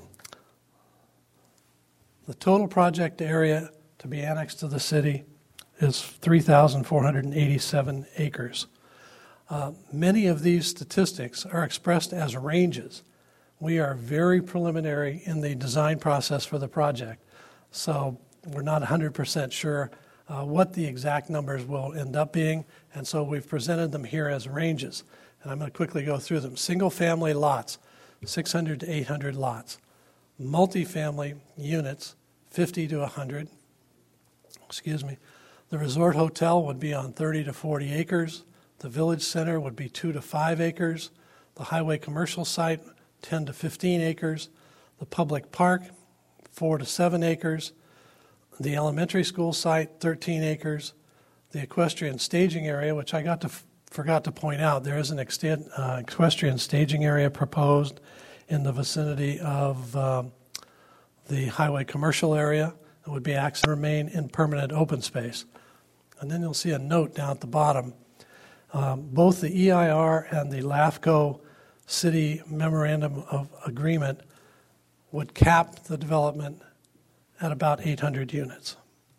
the total project area to be annexed to the city is three thousand four hundred eighty-seven acres. Uh, many of these statistics are expressed as ranges. We are very preliminary in the design process for the project, so we're not one hundred percent sure uh, what the exact numbers will end up being, and so we've presented them here as ranges. And I'm going to quickly go through them. Single-family lots, six hundred to eight hundred lots. Multifamily units, fifty to one hundred. Excuse me. The resort hotel would be on thirty to forty acres. The village center would be two to five acres. The highway commercial site, ten to fifteen acres. The public park, four to seven acres. The elementary school site, thirteen acres. The equestrian staging area, which I got to f- forgot to point out, there is an extent, uh, equestrian staging area proposed in the vicinity of um, the highway commercial area. It would be access to remain in permanent open space. And then you'll see a note down at the bottom. Um, both the E I R and the LAFCO City Memorandum of Agreement would cap the development at about eight hundred units.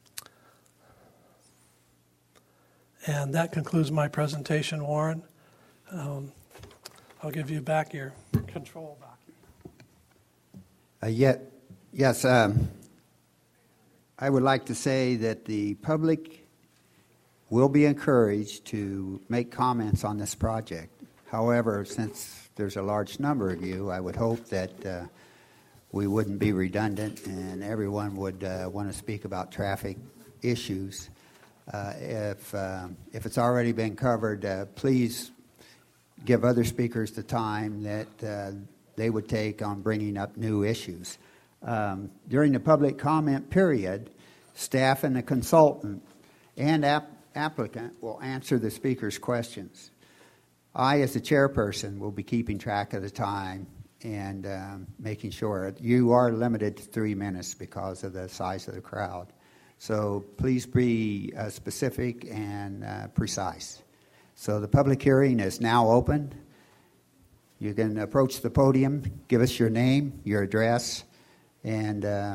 And that concludes my presentation, Warren. Um, I'll give you back your control document. Uh, yet, yes, um, I would like to say that the public will be encouraged to make comments on this project. However, since there's a large number of you, I would hope that uh, we wouldn't be redundant and everyone would uh, want to speak about traffic issues. Uh, if, uh, if it's already been covered, uh, please give other speakers the time that uh, they would take on bringing up new issues. Um, during the public comment period, staff and the consultant and app applicant will answer the speaker's questions. I, as the chairperson, will be keeping track of the time and um, making sure you are limited to three minutes because of the size of the crowd. So please be uh, specific and uh, precise. So the public hearing is now open. You can approach the podium, give us your name, your address, and uh,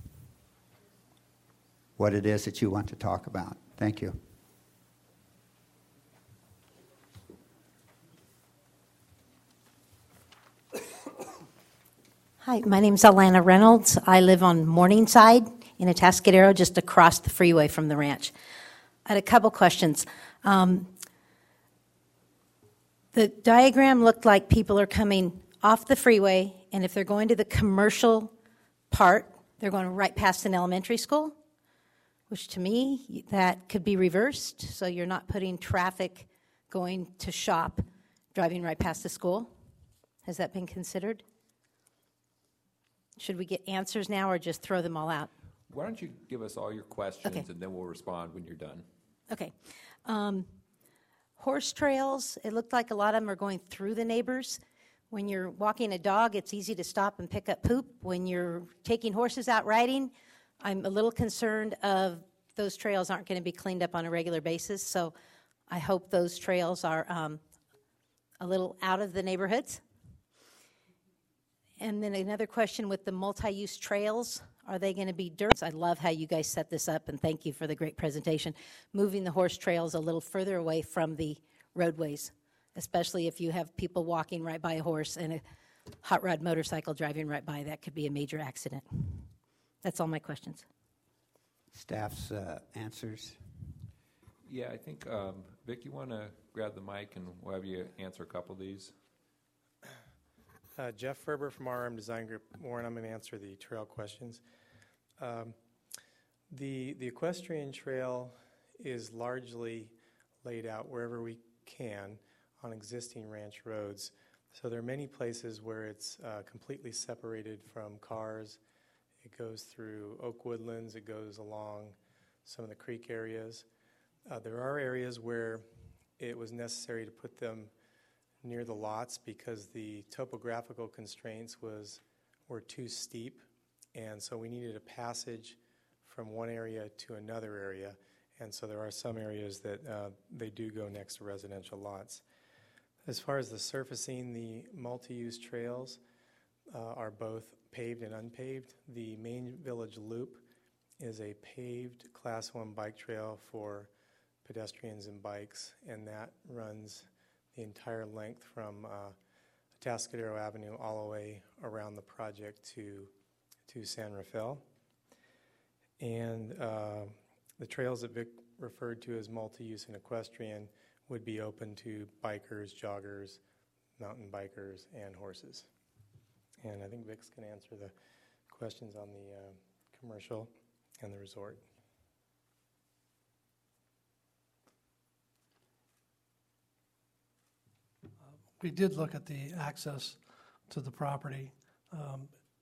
what it is that you want to talk about. Thank you. Hi, my name's Alana Reynolds. I live on Morningside in Atascadero, just across the freeway from the ranch. I had a couple questions. Um, the diagram looked like people are coming off the freeway, and if they're going to the commercial part, they're going right past an elementary school, which to me, that could be reversed, so you're not putting traffic going to shop, driving right past the school. Has that been considered? Should we get answers now or just throw them all out? Why don't you give us all your questions, Okay. and then we'll respond when you're done. Okay. Um, horse trails, it looked like a lot of them are going through the neighbors. When you're walking a dog, it's easy to stop and pick up poop. When you're taking horses out riding, I'm a little concerned of those trails aren't going to be cleaned up on a regular basis. So I hope those trails are um, a little out of the neighborhoods. And then another question with the multi-use trails, are they going to be dirt? I love how you guys set this up, and thank you for the great presentation. Moving the horse trails a little further away from the roadways, especially if you have people walking right by a horse and a hot rod motorcycle driving right by, that could be a major accident. That's all my questions. Staff's uh, answers. Yeah, I think, um, Vic, you want to grab the mic and we'll have you answer a couple of these. Uh, Jeff Ferber from R M Design Group. Warren, I'm going to answer the trail questions. Um, the, the equestrian trail is largely laid out wherever we can on existing ranch roads. So there are many places where it's uh, completely separated from cars. It goes through oak woodlands. It goes along some of the creek areas. Uh, there are areas where it was necessary to put them near the lots because the topographical constraints was were too steep, and so we needed a passage from one area to another area, and so there are some areas that uh, they do go next to residential lots. As far as the surfacing, the multi-use trails uh, are both paved and unpaved. The main village loop is a paved class one bike trail for pedestrians and bikes, and that runs the entire length from uh, Atascadero Avenue all the way around the project to to San Rafael. And uh, the trails that Vic referred to as multi-use and equestrian would be open to bikers, joggers, mountain bikers, and horses. And I think Vic's going to answer the questions on the uh, commercial and the resort. We did look at the access to the property. Um,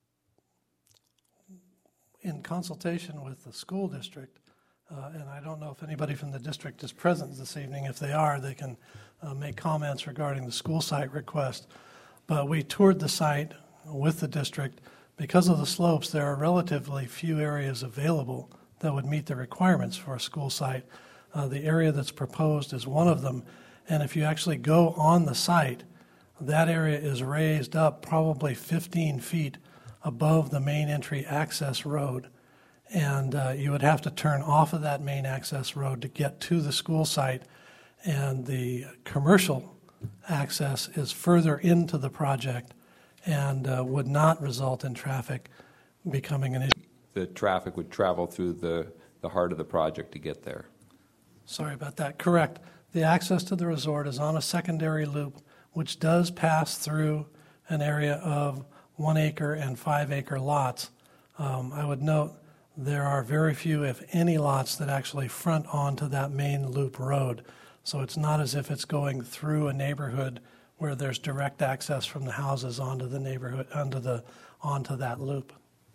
in consultation with the school district, uh, and I don't know if anybody from the district is present this evening. If they are, they can uh, make comments regarding the school site request. But we toured the site with the district. Because of the slopes, there are relatively few areas available that would meet the requirements for a school site. Uh, the area that's proposed is one of them. And if you actually go on the site, that area is raised up probably fifteen feet above the main entry access road. And uh, you would have to turn off of that main access road to get to the school site. And the commercial access is further into the project and uh, would not result in traffic becoming an issue. The traffic would travel through the, the heart of the project to get there. Sorry about that. Correct. The access to the resort is on a secondary loop, which does pass through an area of one acre and five acre lots. Um, I would note there are very few, if any, lots that actually front onto that main loop road. So it's not as if it's going through a neighborhood where there's direct access from the houses onto the neighborhood, onto the onto that loop.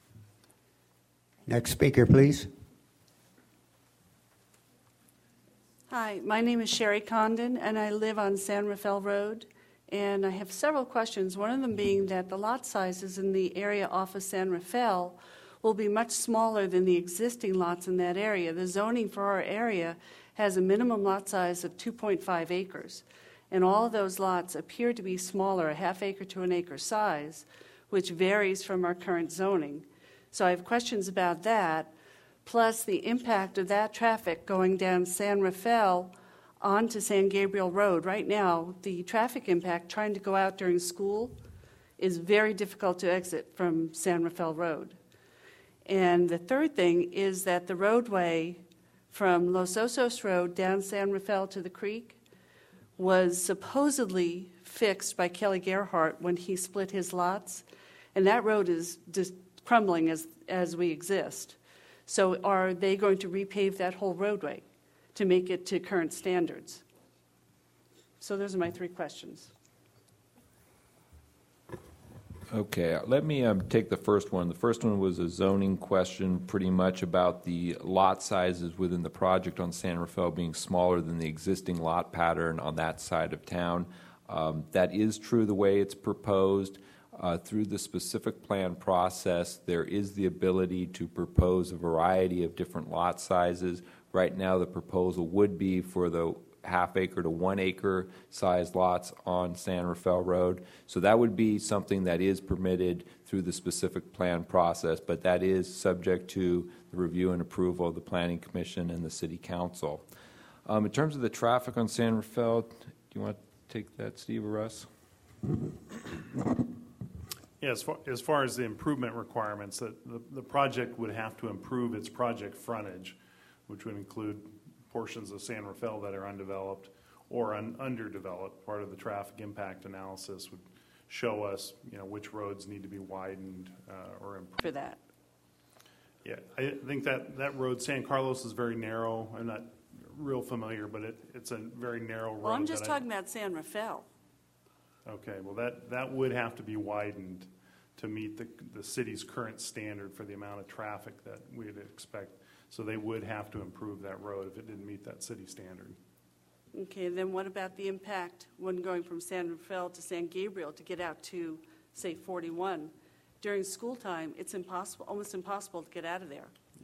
Next speaker, please. Hi, my name is Sherry Condon, and I live on San Rafael Road. And I have several questions, one of them being that the lot sizes in the area off of San Rafael will be much smaller than the existing lots in that area. The zoning for our area has a minimum lot size of two point five acres. And all of those lots appear to be smaller, a half acre to an acre size, which varies from our current zoning. So I have questions about that, plus the impact of that traffic going down San Rafael onto San Gabriel Road. Right now, the traffic impact trying to go out during school is very difficult to exit from San Rafael Road. And the third thing is that the roadway from Los Osos Road down San Rafael to the creek was supposedly fixed by Kelly Gerhardt when he split his lots, and that road is just crumbling as, as we exist. So are they going to repave that whole roadway to make it to current standards? So those are my three questions. Okay, let me um, take the first one. The first one was a zoning question pretty much about the lot sizes within the project on San Rafael being smaller than the existing lot pattern on that side of town. Um, that is true the way it's proposed. Uh, through the specific plan process, there is the ability to propose a variety of different lot sizes. Right now, the proposal would be for the half acre to one acre size lots on San Rafael Road. So that would be something that is permitted through the specific plan process, but that is subject to the review and approval of the Planning Commission and the City Council. Um, in terms of the traffic on San Rafael, do you want to take that, Steve or Russ? Yeah, as far, as far as the improvement requirements, that the, the project would have to improve its project frontage, which would include portions of San Rafael that are undeveloped or un, underdeveloped. Part of the traffic impact analysis would show us, you know, which roads need to be widened uh, or improved. For that. Yeah, I think that, that road, San Carlos, is very narrow. I'm not real familiar, but it, it's a very narrow road. Well, I'm just that talking I, about San Rafael. Okay, well, that, that would have to be widened to meet the, the city's current standard for the amount of traffic that we'd expect. So they would have to improve that road if it didn't meet that city standard. Okay, then what about the impact when going from San Rafael to San Gabriel to get out to, say, forty-one? During school time, it's impossible, almost impossible to get out of there.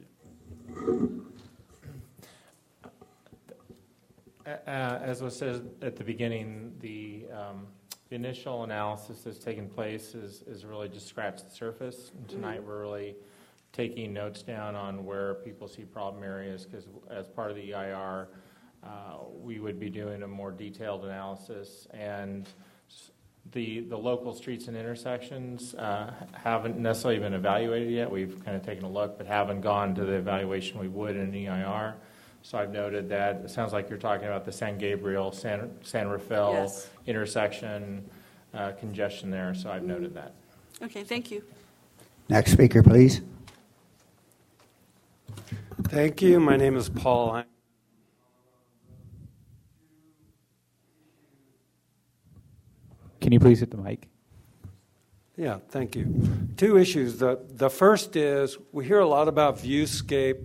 Uh, as was said at the beginning, the, um, the initial analysis that's taken place is, is really just scratch the surface. And tonight mm-hmm. we're really taking notes down on where people see problem areas, because as part of the E I R, uh, we would be doing a more detailed analysis, and the the local streets and intersections uh, haven't necessarily been evaluated yet. We've kind of taken a look, but haven't gone to the evaluation we would in an E I R. So I've noted that it sounds like you're talking about the San Gabriel, San, San Rafael yes. intersection uh, congestion there, so I've noted that. Okay, thank you. Next speaker, please. Thank you. My name is Paul. Can you please hit the mic? Yeah, thank you. Two issues. The, the first is we hear a lot about viewscape.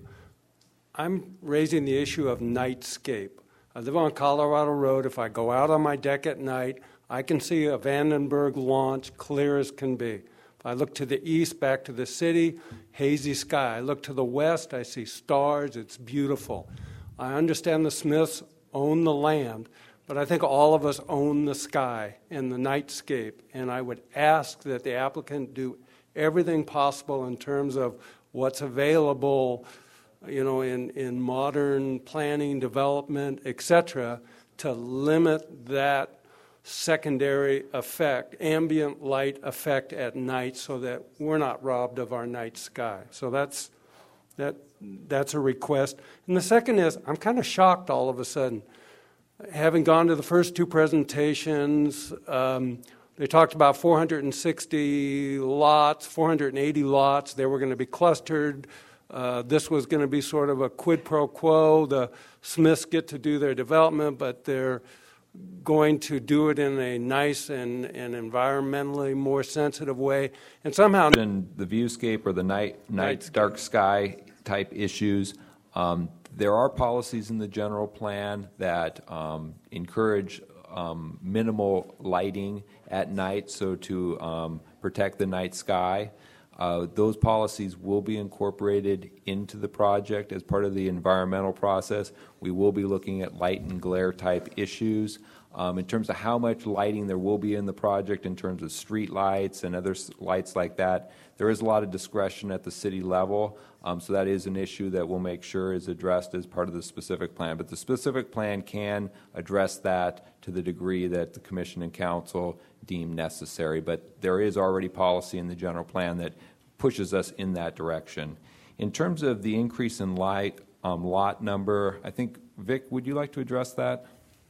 I'm raising the issue of nightscape. I live on Colorado Road. If I go out on my deck at night, I can see a Vandenberg launch clear as can be. If I look to the east, back to the city, hazy sky. I look to the west, I see stars. It's beautiful. I understand the Smiths own the land, but I think all of us own the sky and the nightscape. And I would ask that the applicant do everything possible in terms of what's available, you know, in, in modern planning, development, et cetera, to limit that secondary effect, ambient light effect at night, so that we're not robbed of our night sky. So that's that that's a request. And the second is, I'm kind of shocked all of a sudden. Having gone to the first two presentations, um, they talked about four hundred sixty lots, four hundred eighty lots. They were going to be clustered. Uh, this was going to be sort of a quid pro quo. The Smiths get to do their development, but they're going to do it in a nice and, and environmentally more sensitive way. And somehow... And the viewscape or the night, night dark sky type issues, um, there are policies in the general plan that um, encourage um, minimal lighting at night, so to um, protect the night sky. Uh, those policies will be incorporated into the project as part of the environmental process. We will be looking at light and glare type issues. Um, in terms of how much lighting there will be in the project in terms of street lights and other lights like that, there is a lot of discretion at the city level. Um, so that is an issue that we'll make sure is addressed as part of the specific plan. But the specific plan can address that to the degree that the Commission and Council deem necessary. But there is already policy in the general plan that pushes us in that direction. In terms of the increase in light um, lot number, I think, Vic, would you like to address that?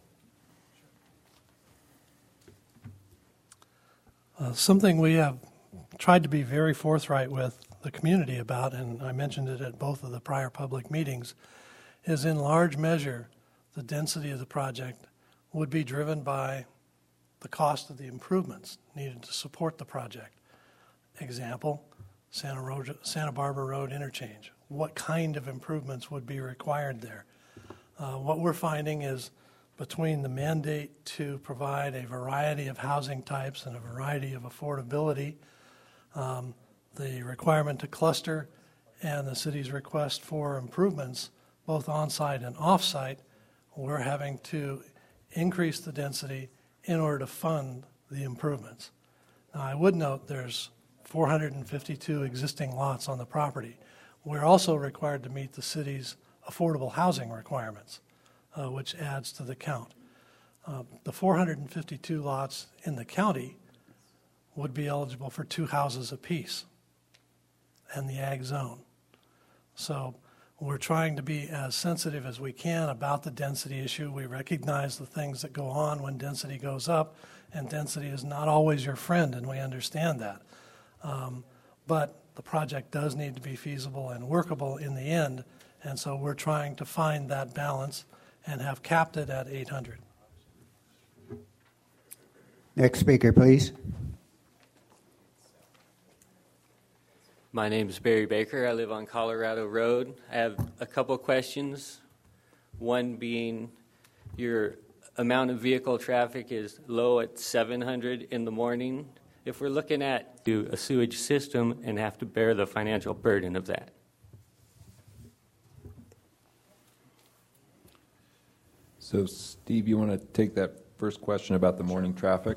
Uh, something we have tried to be very forthright with the community about, and I mentioned it at both of the prior public meetings, is in large measure the density of the project would be driven by the cost of the improvements needed to support the project. Example, Santa, Rosa, Santa Barbara Road interchange. What kind of improvements would be required there? Uh, what we're finding is between the mandate to provide a variety of housing types and a variety of affordability, um, the requirement to cluster, and the city's request for improvements, both on-site and off-site, we're having to increase the density in order to fund the improvements. Now, I would note there's four hundred fifty-two existing lots on the property. We're also required to meet the city's affordable housing requirements, uh, which adds to the count. Uh, the four hundred fifty-two lots in the county would be eligible for two houses apiece and the ag zone. So we're trying to be as sensitive as we can about the density issue. We recognize the things that go on when density goes up, and density is not always your friend, and we understand that. Um, but the project does need to be feasible and workable in the end, and so we're trying to find that balance and have capped it at eight hundred. Next speaker, please. My name is Barry Baker. I live on Colorado Road. I have a couple questions. One being your amount of vehicle traffic is low at seven hundred in the morning. If we're looking at do a sewage system and have to bear the financial burden of that. So, Steve, you want to take that first question about the morning traffic?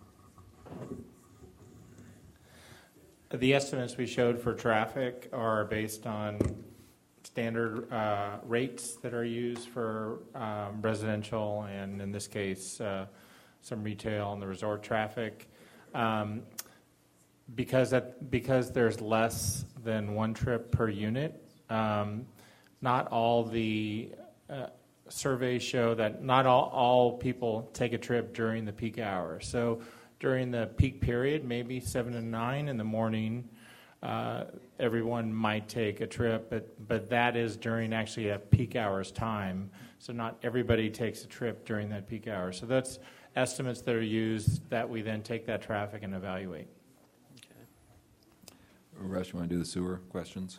The estimates we showed for traffic are based on standard uh, rates that are used for um, residential and, in this case, uh, some retail and the resort traffic. Um, because that, because there's less than one trip per unit, um, not all the uh, surveys show that not all, all people take a trip during the peak hour. So during the peak period, maybe seven to nine in the morning, uh, everyone might take a trip, but, but that is during actually a peak hours time. So not everybody takes a trip during that peak hour. So that's estimates that are used that we then take that traffic and evaluate. Okay. Rush, you want to do the sewer questions?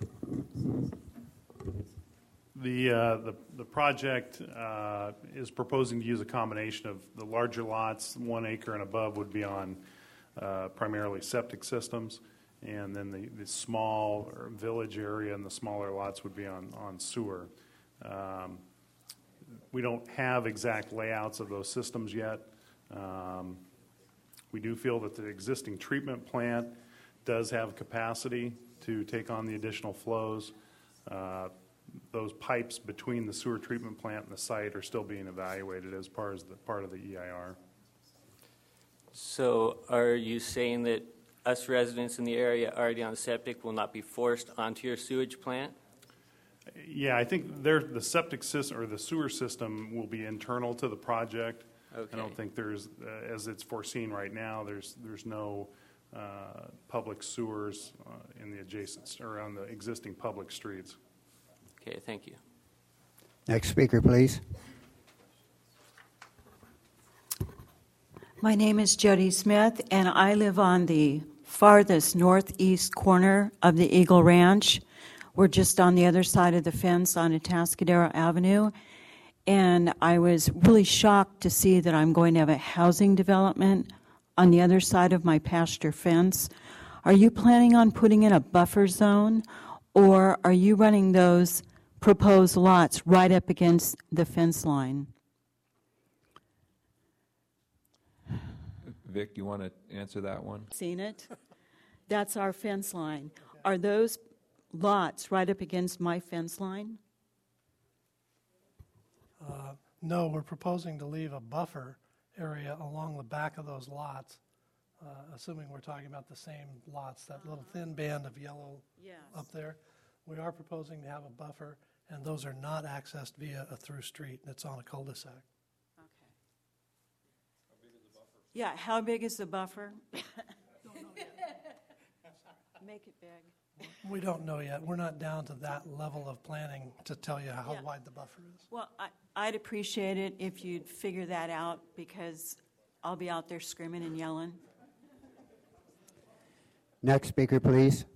The, uh, the, the project uh, is proposing to use a combination of the larger lots, one acre and above would be on uh, primarily septic systems, and then the, the small or village area and the smaller lots would be on, on sewer. Um, we don't have exact layouts of those systems yet. Um, we do feel that the existing treatment plant does have capacity to take on the additional flows. Uh, Those pipes between the sewer treatment plant and the site are still being evaluated as part of the, part of the E I R. So are you saying that us residents in the area already on septic will not be forced onto your sewage plant? Yeah, I think there, the septic system or the sewer system will be internal to the project. Okay. I don't think there's, uh, as it's foreseen right now, there's there's no uh, public sewers uh, in the adjacent or on the existing public streets. Okay, thank you. Next speaker, please. My name is Jody Smith, and I live on the farthest northeast corner of the Eagle Ranch. We're just on the other side of the fence on Atascadero Avenue, and I was really shocked to see that I'm going to have a housing development on the other side of my pasture fence. Are you planning on putting in a buffer zone, or are you running those proposed lots right up against the fence line? Vic, you want to answer that one? Seen it? That's our fence line. Are those lots right up against my fence line? Uh, no, we're proposing to leave a buffer area along the back of those lots, uh, assuming we're talking about the same lots, that little thin band of yellow yes. up there. We are proposing to have a buffer, and those are not accessed via a through street. It's on a cul-de-sac. Okay. How big is the buffer? Yeah, how big is the buffer? Don't know yet. Make it big. We don't know yet. We're not down to that level of planning to tell you how yeah. wide the buffer is. Well, I, I'd appreciate it if you'd figure that out, because I'll be out there screaming and yelling. Next speaker, please.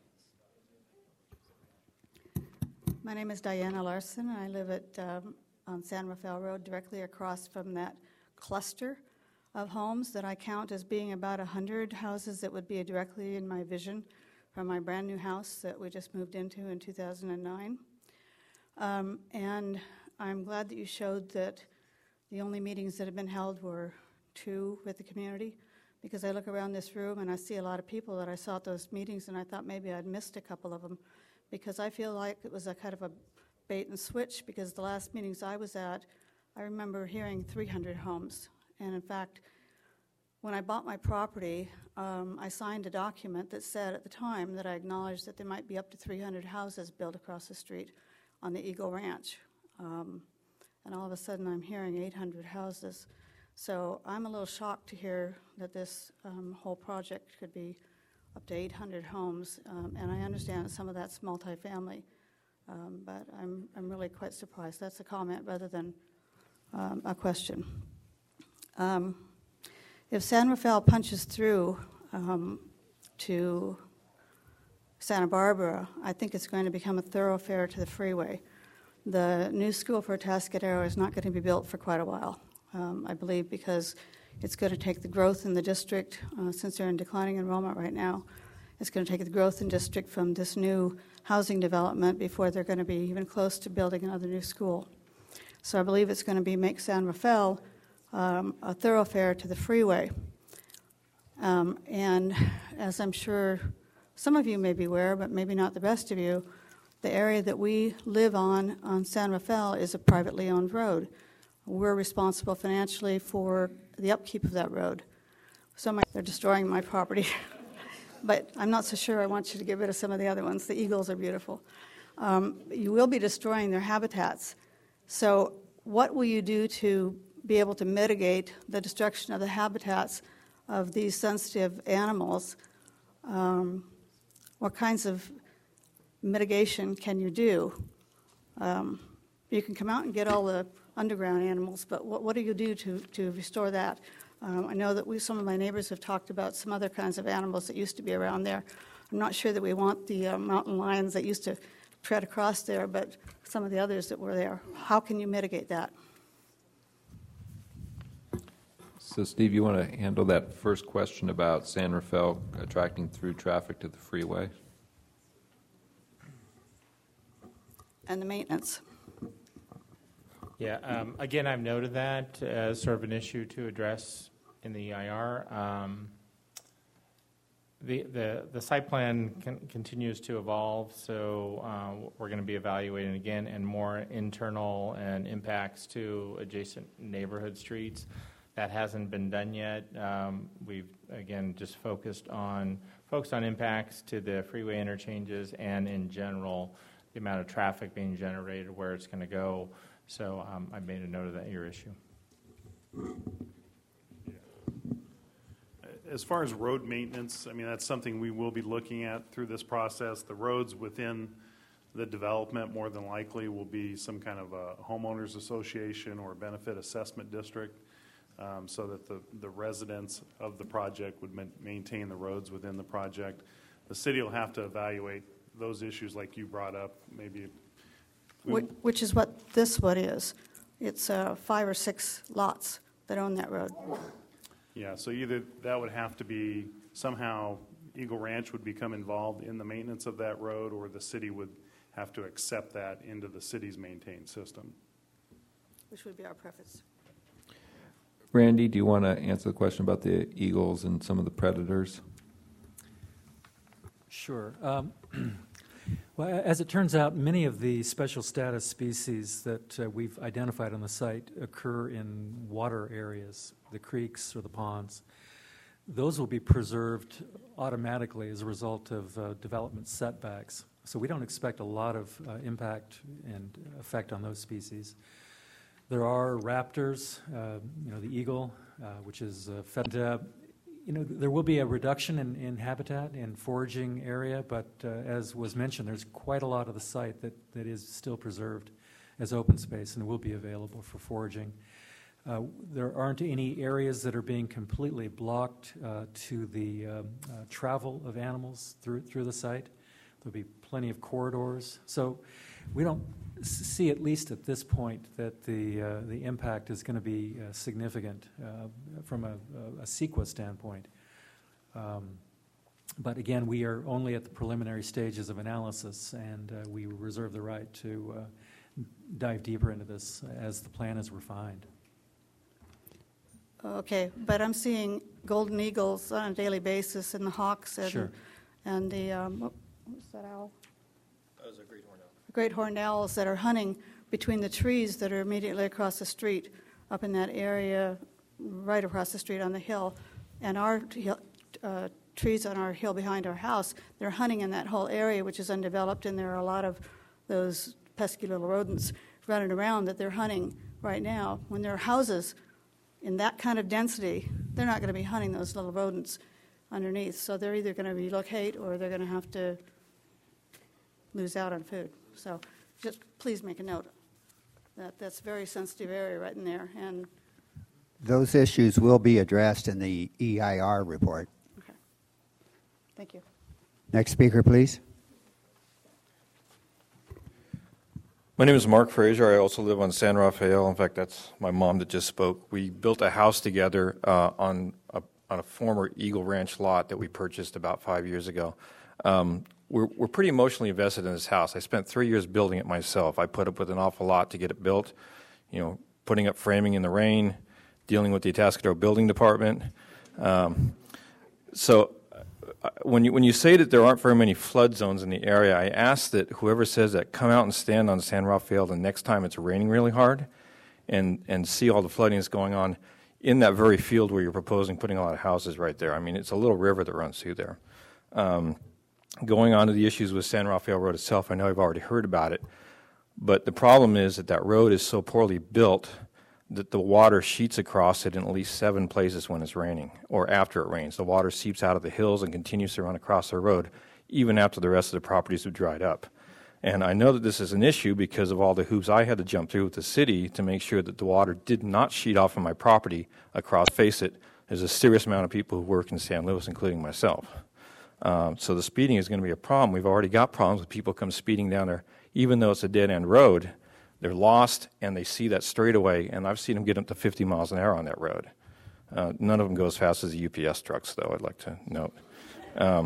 My name is Diana Larson, and I live at um, on San Rafael Road, directly across from that cluster of homes that I count as being about one hundred houses that would be directly in my vision from my brand new house that we just moved into in two thousand nine. Um, and I'm glad that you showed that the only meetings that have been held were two with the community, because I look around this room and I see a lot of people that I saw at those meetings, and I thought maybe I'd missed a couple of them, because I feel like it was a kind of a bait and switch, because the last meetings I was at, I remember hearing three hundred homes. And in fact, when I bought my property, um, I signed a document that said at the time that I acknowledged that there might be up to three hundred houses built across the street on the Eagle Ranch. Um, and all of a sudden I'm hearing eight hundred houses. So I'm a little shocked to hear that this um, whole project could be up to eight hundred homes. Um, and I understand that some of that's multifamily, um, but I'm, I'm really quite surprised. That's a comment rather than um, a question. Um, If San Rafael punches through um, to Santa Barbara, I think it's going to become a thoroughfare to the freeway. The new school for Atascadero is not going to be built for quite a while, um, I believe, because it's going to take the growth in the district, uh, since they're in declining enrollment right now. It's going to take the growth in district from this new housing development before they're going to be even close to building another new school. So I believe it's going to be make San Rafael Um, a thoroughfare to the freeway. Um, and as I'm sure some of you may be aware, but maybe not the rest of you, the area that we live on, on San Rafael, is a privately owned road. We're responsible financially for the upkeep of that road. So my, they're destroying my property. But I'm not so sure I want you to get rid of some of the other ones. The eagles are beautiful. Um, you will be destroying their habitats. So what will you do to be able to mitigate the destruction of the habitats of these sensitive animals? Um, what kinds of mitigation can you do? Um, you can come out and get all the underground animals, but what, what do you do to, to restore that? Um, I know that we, some of my neighbors have talked about some other kinds of animals that used to be around there. I'm not sure that we want the uh, mountain lions that used to tread across there, but some of the others that were there. How can you mitigate that? So, Steve, you want to handle that first question about San Rafael attracting through traffic to the freeway? And the maintenance. Yeah, um, again, I've noted that as sort of an issue to address in the E I R. Um, the, the, the site plan con- continues to evolve, so uh, we're going to be evaluating again and more internal and impacts to adjacent neighborhood streets. That hasn't been done yet. Um, we've, again, just focused on focused on impacts to the freeway interchanges and, in general, the amount of traffic being generated, where it's going to go. So um, I made a note of that, your issue. As far as road maintenance, I mean, that's something we will be looking at through this process. The roads within the development more than likely will be some kind of a homeowners association or benefit assessment district. Um, so that the, the residents of the project would ma- maintain the roads within the project. The city will have to evaluate those issues like you brought up, maybe. Which, which is what this one is. It's uh, five or six lots that own that road. Yeah, so either that would have to be somehow Eagle Ranch would become involved in the maintenance of that road, or the city would have to accept that into the city's maintained system. Which would be our preference. Randy, do you want to answer the question about the eagles and some of the predators? Sure. Um, well, as it turns out, many of the special status species that uh, we've identified on the site occur in water areas, the creeks or the ponds. Those will be preserved automatically as a result of uh, development setbacks. So we don't expect a lot of uh, impact and effect on those species. There are raptors, uh, you know, the eagle, uh, which is uh, fed. Uh, you know, there will be a reduction in, in habitat and foraging area, but uh, as was mentioned, there's quite a lot of the site that, that is still preserved as open space and will be available for foraging. Uh, there aren't any areas that are being completely blocked uh, to the uh, uh, travel of animals through through the site. There'll be plenty of corridors. So we don't see, at least at this point, that the uh, the impact is going to be uh, significant uh, from a, a CEQA standpoint. Um, but again, we are only at the preliminary stages of analysis, and uh, we reserve the right to uh, dive deeper into this as the plan is refined. Okay, but I'm seeing golden eagles on a daily basis and the hawks and, Sure. and the, um, what was that owl? That was a great horned owl. Great horned owls that are hunting between the trees that are immediately across the street, up in that area, right across the street on the hill, and our hill, uh, trees on our hill behind our house. They're hunting in that whole area, which is undeveloped, and there are a lot of those pesky little rodents running around that they're hunting right now. When there are houses in that kind of density, they're not going to be hunting those little rodents underneath. So they're either going to relocate or they're going to have to lose out on food. So just please make a note that that's a very sensitive area right in there. And Those issues will be addressed in the E I R report. okay, thank you. Next speaker, please. My name is Mark Frazier. I also live on San Rafael. In fact, that's my mom that just spoke. We built a house together uh, on, a, on a former Eagle Ranch lot that we purchased about five years ago. Um, we're, we're pretty emotionally invested in this house. I spent three years building it myself. I put up with an awful lot to get it built, you know, putting up framing in the rain, dealing with the Atascadero Building Department. Um, so When you, when you say that there aren't very many flood zones in the area, I ask that whoever says that come out and stand on San Rafael the next time it's raining really hard and, and see all the flooding that's going on in that very field where you're proposing putting a lot of houses right there. I mean, it's a little river that runs through there. Um, going on to the issues with San Rafael Road itself, I know I've already heard about it, but the problem is that that road is so poorly built that the water sheets across it in at least seven places when it's raining or after it rains. The water seeps out of the hills and continues to run across the road even after the rest of the properties have dried up. And I know that this is an issue because of all the hoops I had to jump through with the city to make sure that the water did not sheet off of my property across. Face it, there's a serious amount of people who work in San Luis, including myself. Um, so the speeding is going to be a problem. We've already got problems with people come speeding down there, even though it's a dead-end road. They're lost, and they see that straightaway, and I've seen them get up to fifty miles an hour on that road. Uh, none of them go as fast as the U P S trucks, though, I'd like to note. Um,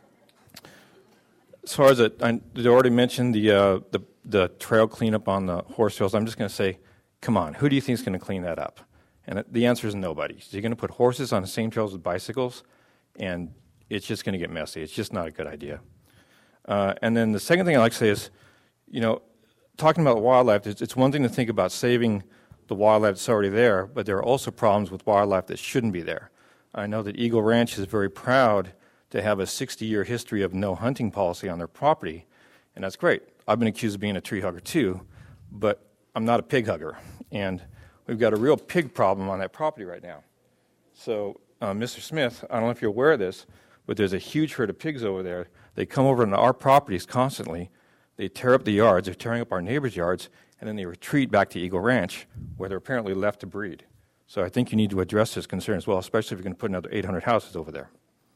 as far as it, I they already mentioned the, uh, the the trail cleanup on the horse trails. I'm just going to say, come on, who do you think is going to clean that up? And it, the answer is nobody. So you're going to put horses on the same trails with bicycles, and it's just going to get messy. It's just not a good idea. Uh, and then the second thing I'd like to say is, you know, talking about wildlife, it's, it's one thing to think about saving the wildlife that's already there, but there are also problems with wildlife that shouldn't be there. I know that Eagle Ranch is very proud to have a sixty-year history of no hunting policy on their property, and that's great. I've been accused of being a tree hugger too, but I'm not a pig hugger, and we've got a real pig problem on that property right now. So, uh, Mister Smith, I don't know if you're aware of this, but there's a huge herd of pigs over there. They come over into our properties constantly. They tear up the yards, they're tearing up our neighbors' yards, and then they retreat back to Eagle Ranch, where they're apparently left to breed. So I think you need to address this concern as well, especially if you're going to put another eight hundred houses over there.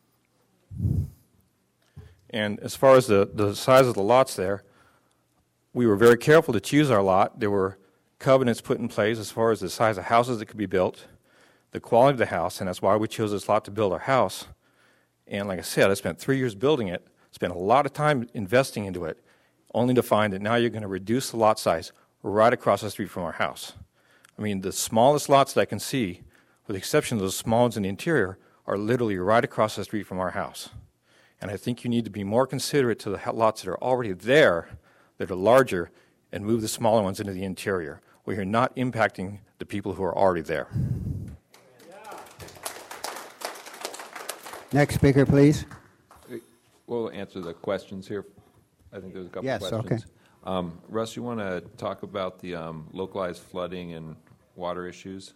And as far as the, the size of the lots there, we were very careful to choose our lot. There were covenants put in place as far as the size of houses that could be built, the quality of the house, and that's why we chose this lot to build our house. And like I said, I spent three years building it, spent a lot of time investing into it, only to find that now you're going to reduce the lot size right across the street from our house. I mean, the smallest lots that I can see, with the exception of those small ones in the interior, are literally right across the street from our house. And I think you need to be more considerate to the lots that are already there, that are larger, and move the smaller ones into the interior, where you're not impacting the people who are already there. Next speaker, please. We'll answer the questions here. I think there's a couple yes, questions. Okay. Um, Russ, you want to talk about the um, localized flooding and water issues?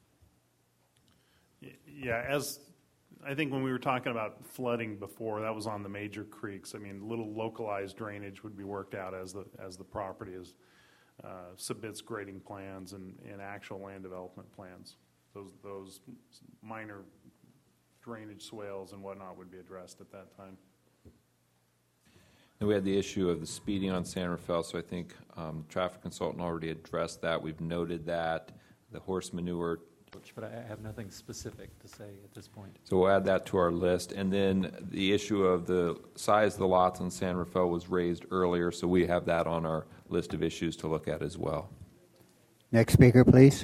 Yeah, as I think when we were talking about flooding before, that was on the major creeks. I mean, little localized drainage would be worked out as the as the property is uh, submits grading plans and, and actual land development plans. Those those minor drainage swales and whatnot would be addressed at that time. And we had the issue of the speeding on San Rafael, so I think um, the traffic consultant already addressed that. We've noted that. The horse manure but I have nothing specific to say at this point. So we'll add that to our list. And then the issue of the size of the lots in San Rafael was raised earlier, so we have that on our list of issues to look at as well. Next speaker, please.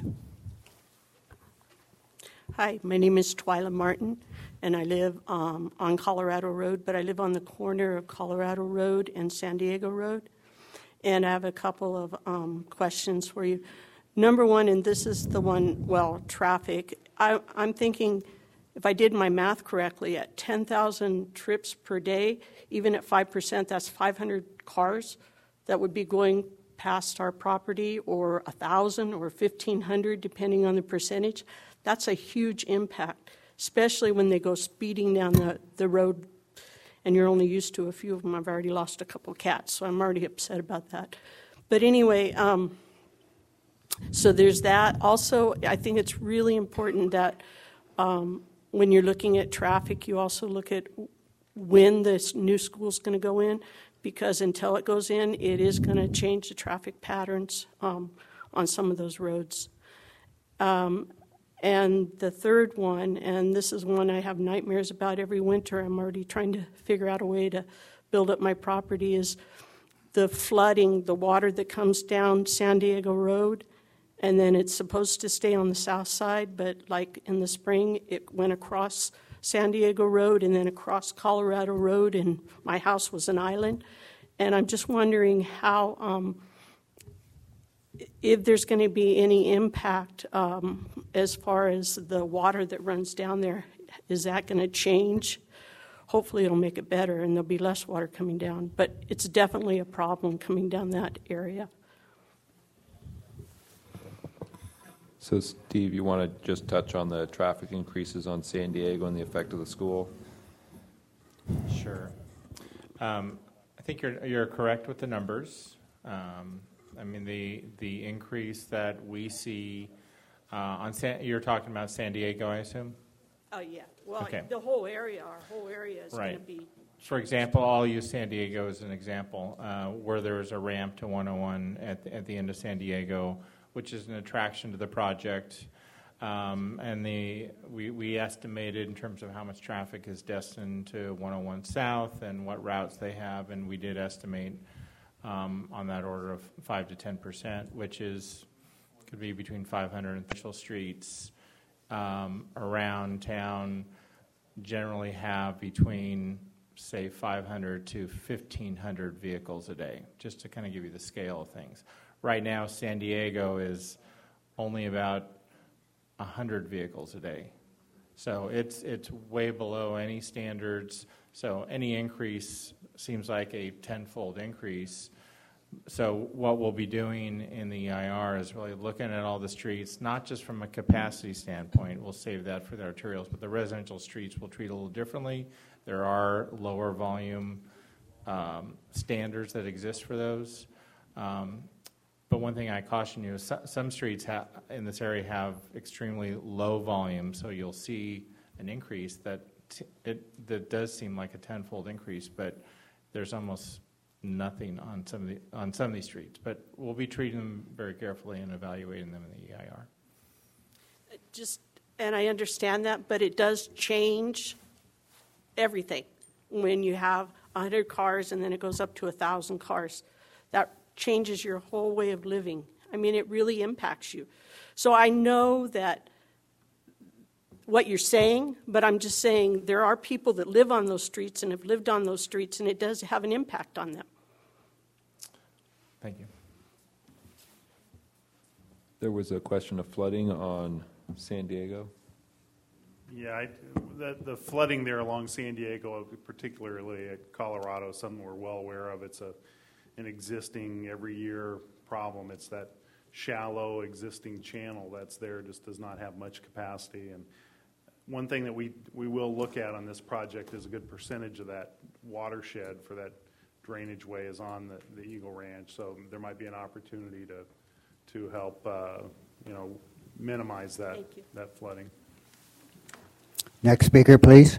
Hi, my name is Twyla Martin, and I live um, on Colorado Road, but I live on the corner of Colorado Road and San Diego Road. And I have a couple of um, questions for you. Number one, and this is the one, well, traffic. I, I'm thinking, if I did my math correctly, at ten thousand trips per day, even at five percent, that's five hundred cars that would be going past our property, or one thousand or fifteen hundred, depending on the percentage. That's a huge impact, especially when they go speeding down the, the road, and you're only used to a few of them. I've already lost a couple of cats, so I'm already upset about that. But anyway, um, so there's that. Also, I think it's really important that um, when you're looking at traffic, you also look at when this new school is going to go in, because until it goes in, it is going to change the traffic patterns um, on some of those roads. Um, and the third one, and this is one I have nightmares about every winter, I'm already trying to figure out a way to build up my property, is the flooding, the water that comes down San Diego Road, and then it's supposed to stay on the south side, but like in the spring, it went across San Diego Road and then across Colorado Road, and my house was an island. And I'm just wondering how, um, if there's going to be any impact um, as far as the water that runs down there. Is that going to change? Hopefully it'll make it better and there'll be less water coming down, but it's definitely a problem coming down that area. So, Steve, you want to just touch on the traffic increases on San Diego and the effect of the school? Sure. Um, I think you're you're correct with the numbers. Um, I mean, the the increase that we see uh, on San, you're talking about San Diego, I assume? Oh, yeah. Well, Okay. the whole area, our whole area is Right. going to be. For example, I'll use San Diego as an example, uh, where there is a ramp to one oh one at the, at the end of San Diego, which is an attraction to the project. Um, and the we, we estimated in terms of how much traffic is destined to one oh one South and what routes they have, and we did estimate um, on that order of five to ten percent, which is could be between five hundred and special streets um, around town generally have between, say, five hundred to fifteen hundred vehicles a day, just to kind of give you the scale of things. Right now, San Diego is only about one hundred vehicles a day. So it's it's way below any standards. So any increase seems like a tenfold increase. So what we'll be doing in the E I R is really looking at all the streets, not just from a capacity standpoint. We'll save that for the arterials, but the residential streets we'll treat a little differently. There are lower volume um, standards that exist for those. Um, But one thing I caution you is so- some streets ha- in this area have extremely low volume, so you'll see an increase that t- it that does seem like a tenfold increase, but there's almost nothing on some of the on some of these streets. But we'll be treating them very carefully and evaluating them in the E I R. Just, and I understand that, but it does change everything when you have one hundred cars and then it goes up to one thousand cars. That changes your whole way of living. I mean, it really impacts you. So I know that what you're saying, but I'm just saying there are people that live on those streets and have lived on those streets, and it does have an impact on them. Thank you. There was a question of flooding on San Diego. Yeah, I, the, the flooding there along San Diego, particularly at Colorado, something we're well aware of. It's a an existing every year problem. It's that shallow existing channel that's there, just does not have much capacity. And one thing that we we will look at on this project is a good percentage of that watershed for that drainage way is on the, the Eagle Ranch. So there might be an opportunity to to help uh, you know minimize that that flooding. Next speaker, please.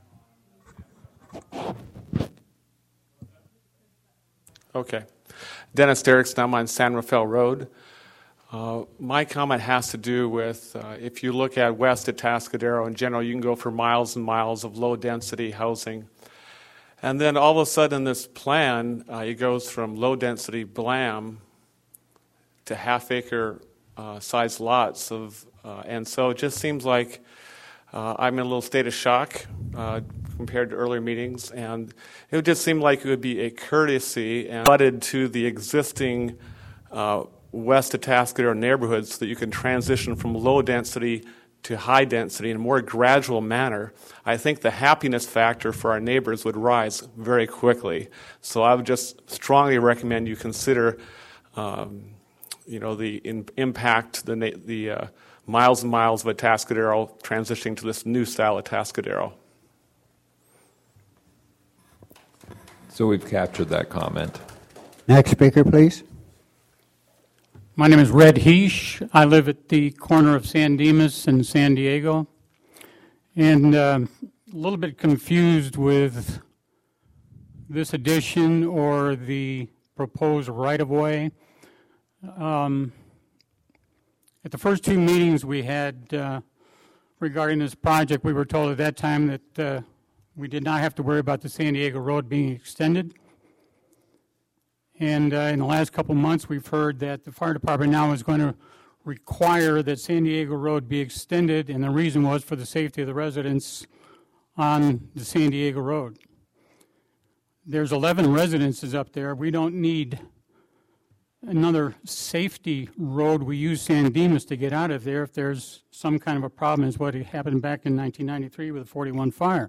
Okay. Dennis Derrickson. I'm on San Rafael Road. Uh, my comment has to do with uh, if you look at west at Atascadero in general, you can go for miles and miles of low-density housing. And then all of a sudden this plan, uh, it goes from low-density Blam to half-acre uh, sized lots. of, uh, And so it just seems like uh, I'm in a little state of shock uh, compared to earlier meetings. And it would just seem like it would be a courtesy and butted to the existing uh, west Atascadero neighborhoods so that you can transition from low density to high density in a more gradual manner. I think the happiness factor for our neighbors would rise very quickly. So I would just strongly recommend you consider, um, you know, the in, impact, the the uh, miles and miles of Atascadero transitioning to this new style Atascadero. So we've captured that comment. Next speaker, please. My name is Red Heesh. I live at the corner of San Dimas and San Diego. And uh, a little bit confused with this addition or the proposed right-of-way. Um, at the first two meetings we had uh, regarding this project, we were told at that time that uh, we did not have to worry about the San Diego Road being extended. And uh, in the last couple months, we've heard that the fire department now is going to require that San Diego Road be extended, and the reason was for the safety of the residents on the San Diego Road. There's eleven residences up there. We don't need another safety road. We use San Dimas to get out of there if there's some kind of a problem, as what happened back in nineteen ninety-three with the forty-one fire.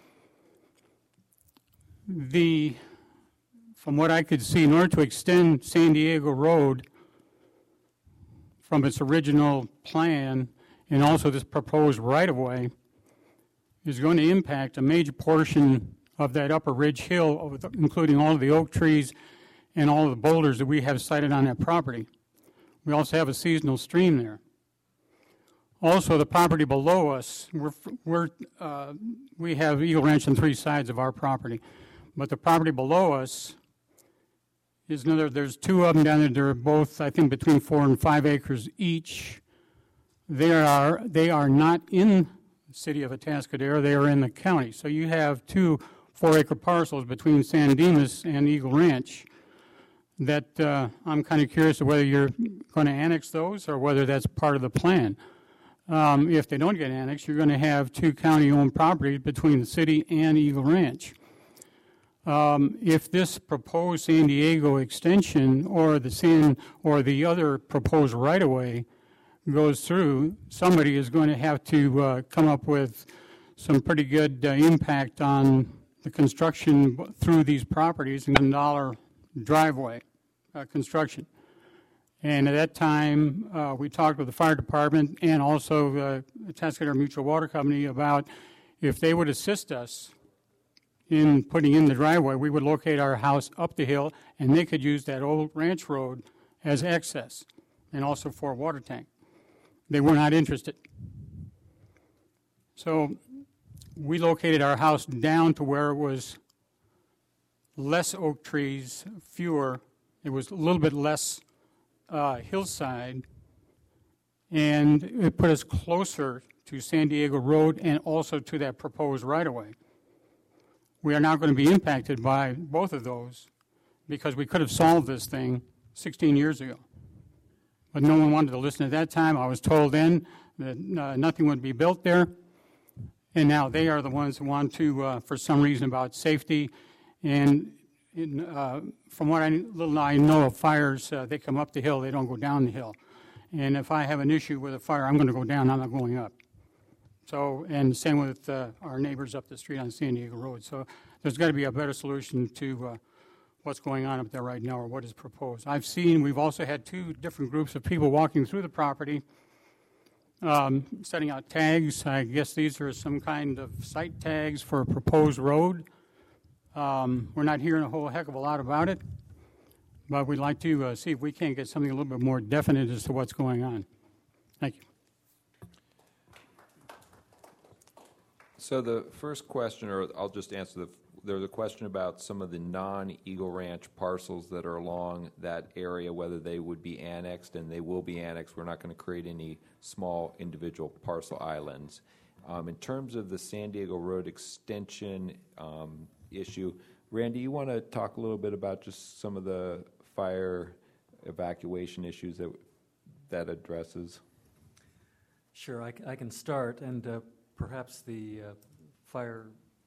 The From what I could see, in order to extend San Diego Road from its original plan and also this proposed right-of-way is going to impact a major portion of that upper ridge hill, including all of the oak trees and all of the boulders that we have sited on that property. We also have a seasonal stream there. Also, the property below us, we're, we're, uh, we have Eagle Ranch on three sides of our property, but the property below us is another, there's two of them down there. They're both, I think, between four and five acres each. They are, they are not in the city of Atascadero. They are in the county. So you have two four-acre parcels between San Dimas and Eagle Ranch that uh, I'm kind of curious of whether you're going to annex those or whether that's part of the plan. Um, if they don't get annexed, you're going to have two county-owned properties between the city and Eagle Ranch. Um, if this proposed San Diego extension or the San or the other proposed right-of-way goes through, somebody is going to have to uh, come up with some pretty good uh, impact on the construction through these properties and one dollar driveway uh, construction. And at that time, uh, we talked with the fire department and also the Atascadero Mutual Water Company about if they would assist us in putting in the driveway, we would locate our house up the hill, and they could use that old ranch road as access, and also for a water tank. They were not interested. So we located our house down to where it was less oak trees, fewer. It was a little bit less uh, hillside, and it put us closer to San Diego Road and also to that proposed right-of-way. We are now going to be impacted by both of those because we could have solved this thing sixteen years ago. But no one wanted to listen at that time. I was told then that uh, nothing would be built there. And now they are the ones who want to, uh, for some reason, about safety. And in, uh, from what I, little I know of fires, uh, they come up the hill. They don't go down the hill. And if I have an issue with a fire, I'm going to go down. I'm not going up. So, and same with uh, our neighbors up the street on San Diego Road. So there's got to be a better solution to uh, what's going on up there right now or what is proposed. I've seen, we've also had two different groups of people walking through the property, um, setting out tags. I guess these are some kind of site tags for a proposed road. Um, we're not hearing a whole heck of a lot about it, but we'd like to uh, see if we can't get something a little bit more definite as to what's going on. Thank you. So the first question, or I'll just answer the there was a question about some of the non-Eagle Ranch parcels that are along that area, whether they would be annexed, and they will be annexed. We're not going to create any small individual parcel islands. Um, in terms of the San Diego Road extension um, issue, Randy, you want to talk a little bit about just some of the fire evacuation issues that that addresses? Sure, I, I can start, and uh, perhaps the uh, fire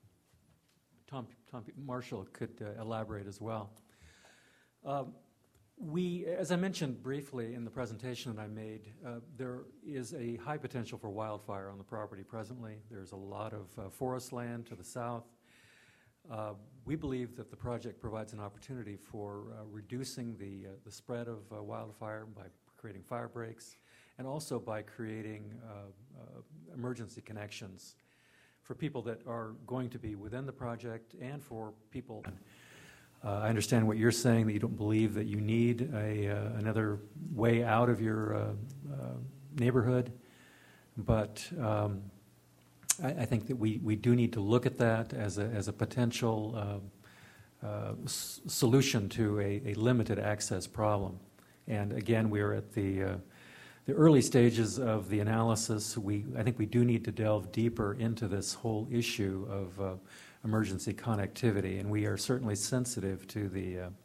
Tom, Tom Marshall could uh, elaborate as well. Uh, we, as I mentioned briefly in the presentation that I made, uh, there is a high potential for wildfire on the property presently. There's a lot of uh, forest land to the south. Uh, we believe that the project provides an opportunity for uh, reducing the, uh, the spread of uh, wildfire by creating fire breaks, and also by creating uh, uh, emergency connections for people that are going to be within the project and for people. Uh, I understand what you're saying, that you don't believe that you need a, uh, another way out of your uh, uh, neighborhood, but um, I, I think that we, we do need to look at that as a, as a potential uh, uh, s- solution to a, a limited access problem. And again, we are at the uh, the early stages of the analysis. We, I think we do need to delve deeper into this whole issue of uh, emergency connectivity, and we are certainly sensitive to the uh,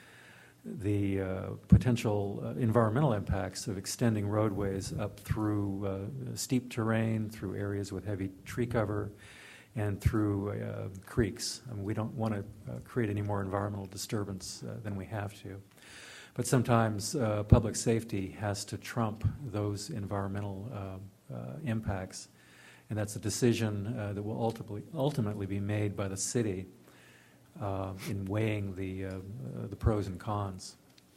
the uh, potential uh, environmental impacts of extending roadways up through uh, steep terrain, through areas with heavy tree cover, and through uh, creeks. I mean, we don't want to uh, create any more environmental disturbance uh, than we have to. But sometimes uh, public safety has to trump those environmental uh, uh, impacts, and that's a decision uh, that will ultimately ultimately be made by the city uh, in weighing the uh, uh, the pros and cons.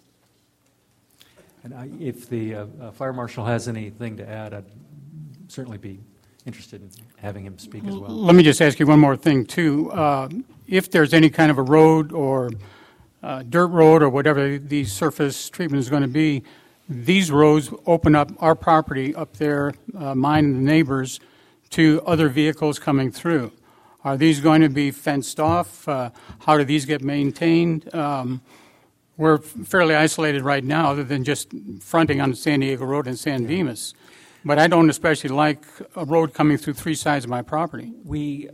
And I, if the uh, uh, fire marshal has anything to add, I'd certainly be interested in having him speak as well. Let me just ask you one more thing too. Uh, if there's any kind of a road or Uh, dirt road or whatever the surface treatment is going to be, these roads open up our property up there, uh, mine and the neighbors, to other vehicles coming through. Are these going to be fenced off? Uh, how do these get maintained? Um, we're fairly isolated right now, other than just fronting on San Diego Road and San Dimas. But I don't especially like a road coming through three sides of my property. We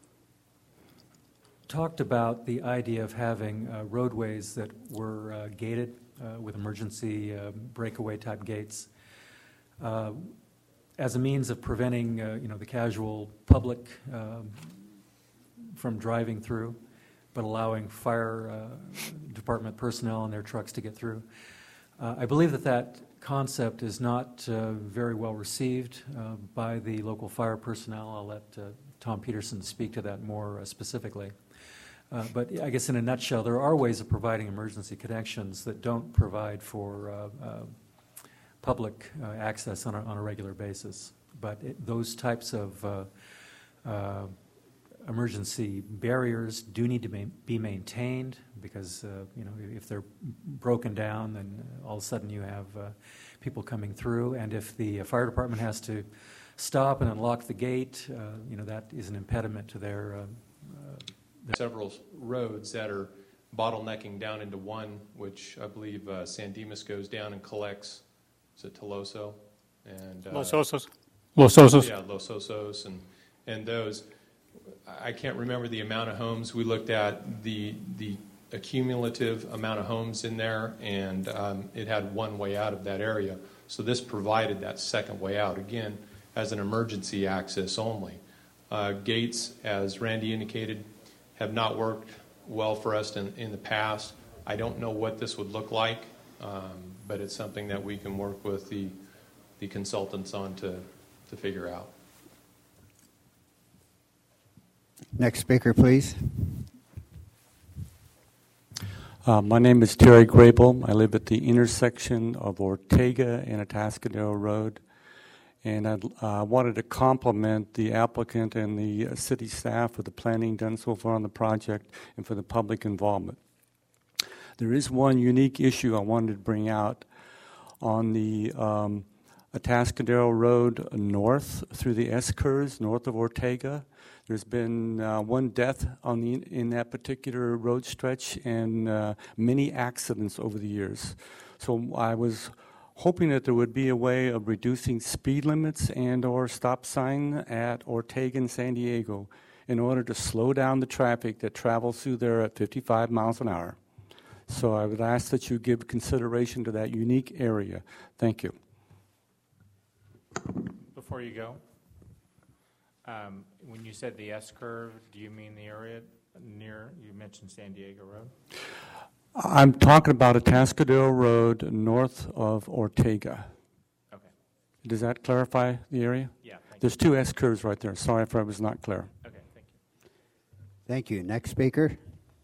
talked about the idea of having uh, roadways that were uh, gated uh, with emergency uh, breakaway type gates uh, as a means of preventing uh, you know the casual public uh, from driving through, but allowing fire uh, department personnel and their trucks to get through. Uh, I believe that that concept is not uh, very well received uh, by the local fire personnel. I'll let uh, Tom Peterson speak to that more uh, specifically. Uh, but I guess in a nutshell, there are ways of providing emergency connections that don't provide for uh, uh, public uh, access on a, on a regular basis. But it, those types of uh, uh, emergency barriers do need to ma- be maintained, because uh, you know, if they're broken down, then all of a sudden you have uh, people coming through, and if the uh, fire department has to stop and unlock the gate, uh, you know, that is an impediment to their. Uh, uh, Several roads that are bottlenecking down into one, which I believe uh, San Dimas goes down and collects. Is it Toloso? And, uh, Los Osos. Los Osos. Yeah, Los Osos and, and those. I can't remember the amount of homes. We looked at the the accumulative amount of homes in there, and um, it had one way out of that area. So this provided that second way out, again, as an emergency access only. Uh, gates, as Randy indicated, have not worked well for us in, in the past. I don't know what this would look like, um, but it's something that we can work with the the consultants on to, to figure out. Next speaker, please. Uh, my name is Terry Grable. I live at the intersection of Ortega and Atascadero Road. And I uh, wanted to compliment the applicant and the uh, city staff for the planning done so far on the project and for the public involvement. There is one unique issue I wanted to bring out on the um, Atascadero Road north through the S-curves north of Ortega. There's been uh, one death on the, in that particular road stretch and uh, many accidents over the years. So I was hoping that there would be a way of reducing speed limits and or stop sign at Ortega and San Diego in order to slow down the traffic that travels through there at fifty-five miles an hour. So I would ask that you give consideration to that unique area. Thank you. Before you go, um, when you said the S-curve, do you mean the area near, you mentioned San Diego Road? I'm talking about Atascadero Road north of Ortega. Okay. Does that clarify the area? Yeah, thank There's two S-curves right there. Sorry if I was not clear. Okay, thank you. Thank you. Next speaker.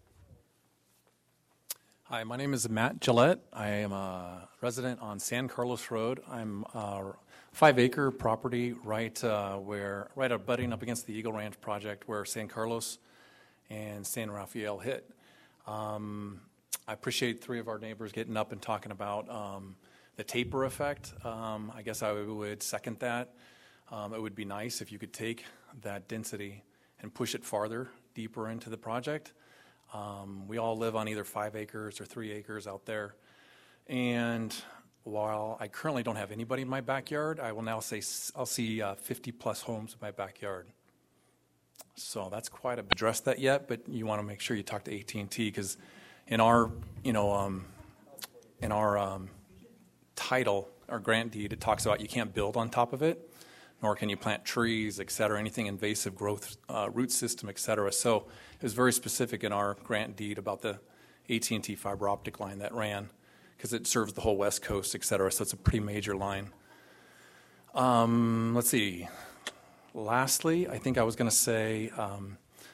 Hi, my name is Matt Gillette. I am a resident on San Carlos Road. I'm a five-acre property right uh, where, right abutting up against the Eagle Ranch project where San Carlos and San Rafael hit. Um, I appreciate three of our neighbors getting up and talking about um, the taper effect. Um, I guess I would second that. Um, it would be nice if you could take that density and push it farther, deeper into the project. Um, we all live on either five acres or three acres out there. And while I currently don't have anybody in my backyard, I will now say I'll see uh, fifty plus homes in my backyard. So that's quite a addressed that yet, but you want to make sure you talk to A T and T because in our, you know, um, in our um, title, our grant deed, it talks about you can't build on top of it, nor can you plant trees, et cetera, anything invasive growth, uh, root system, et cetera. So it was very specific in our grant deed about the A T and T fiber optic line that ran because it serves the whole West Coast, et cetera. So it's a pretty major line. Um, let's see. Lastly, I think I was going to say um,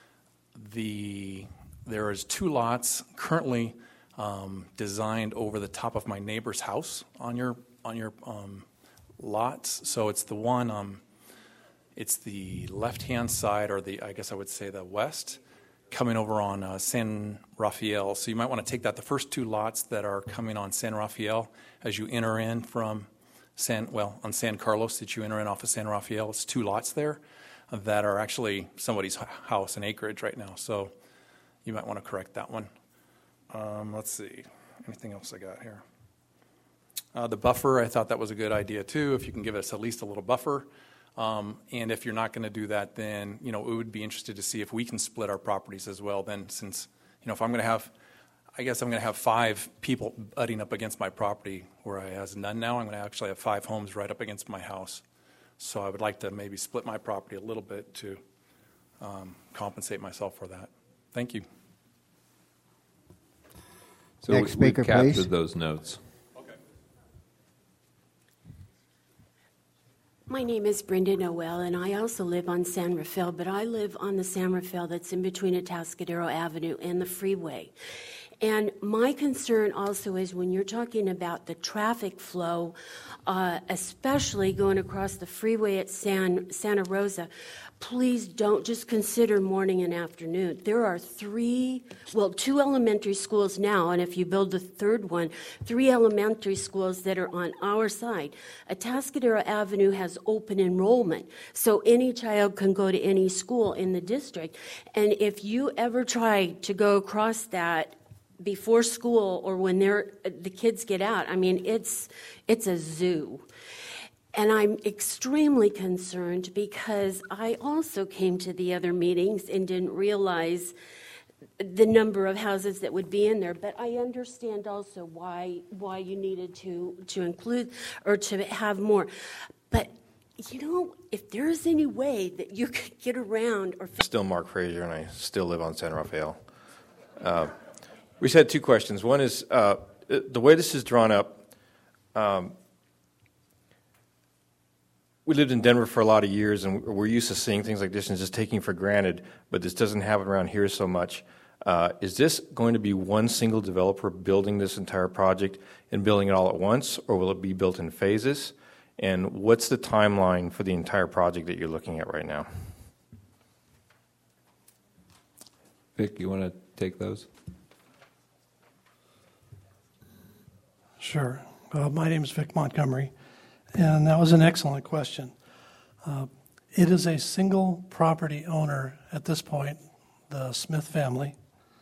the there is two lots currently um, designed over the top of my neighbor's house on your on your um, lots. So it's the one, um, it's the left-hand side, or the I guess I would say the west, coming over on uh, San Rafael. So you might want to take that, the first two lots that are coming on San Rafael as you enter in from San, well, on San Carlos that you enter in off of San Rafael. It's two lots there that are actually somebody's house and acreage right now. So you might want to correct that one. Um, let's see. Anything else I got here? Uh, the buffer, I thought that was a good idea too, if you can give us at least a little buffer. Um, and if you're not going to do that, then, you know, we would be interested to see if we can split our properties as well. Then since, you know, if I'm going to have, I guess I'm going to have five people butting up against my property where I has none now, I'm going to actually have five homes right up against my house. So I would like to maybe split my property a little bit to um, compensate myself for that. Thank you. So Next speaker, we've captured please. those notes. My name is Brenda Noel, and I also live on San Rafael, but I live on the San Rafael that's in between Atascadero Avenue and the freeway. And my concern also is when you're talking about the traffic flow, uh, especially going across the freeway at San Santa Rosa, please don't just consider morning and afternoon. There are three, well, two elementary schools now, and if you build the third one, three elementary schools that are on our side. Atascadero Avenue has open enrollment, so any child can go to any school in the district. And if you ever try to go across that before school or when they're, the kids get out, I mean, it's it's a zoo. And I'm extremely concerned because I also came to the other meetings and didn't realize the number of houses that would be in there. But I understand also why why you needed to, to include or to have more. But, you know, if there is any way that you could get around or... Still Mark Frazier, and I still live on San Rafael. Uh, we just had two questions. One is, uh, the way this is drawn up, um, we lived in Denver for a lot of years, and we're used to seeing things like this and just taking for granted, but this doesn't happen around here so much. Uh, is this going to be one single developer building this entire project and building it all at once, or will it be built in phases? And what's the timeline for the entire project that you're looking at right now? Vic, you want to take those? Sure. Uh, my name is Vic Montgomery, And that was an excellent question. Uh, it is a single property owner at this point, the Smith family.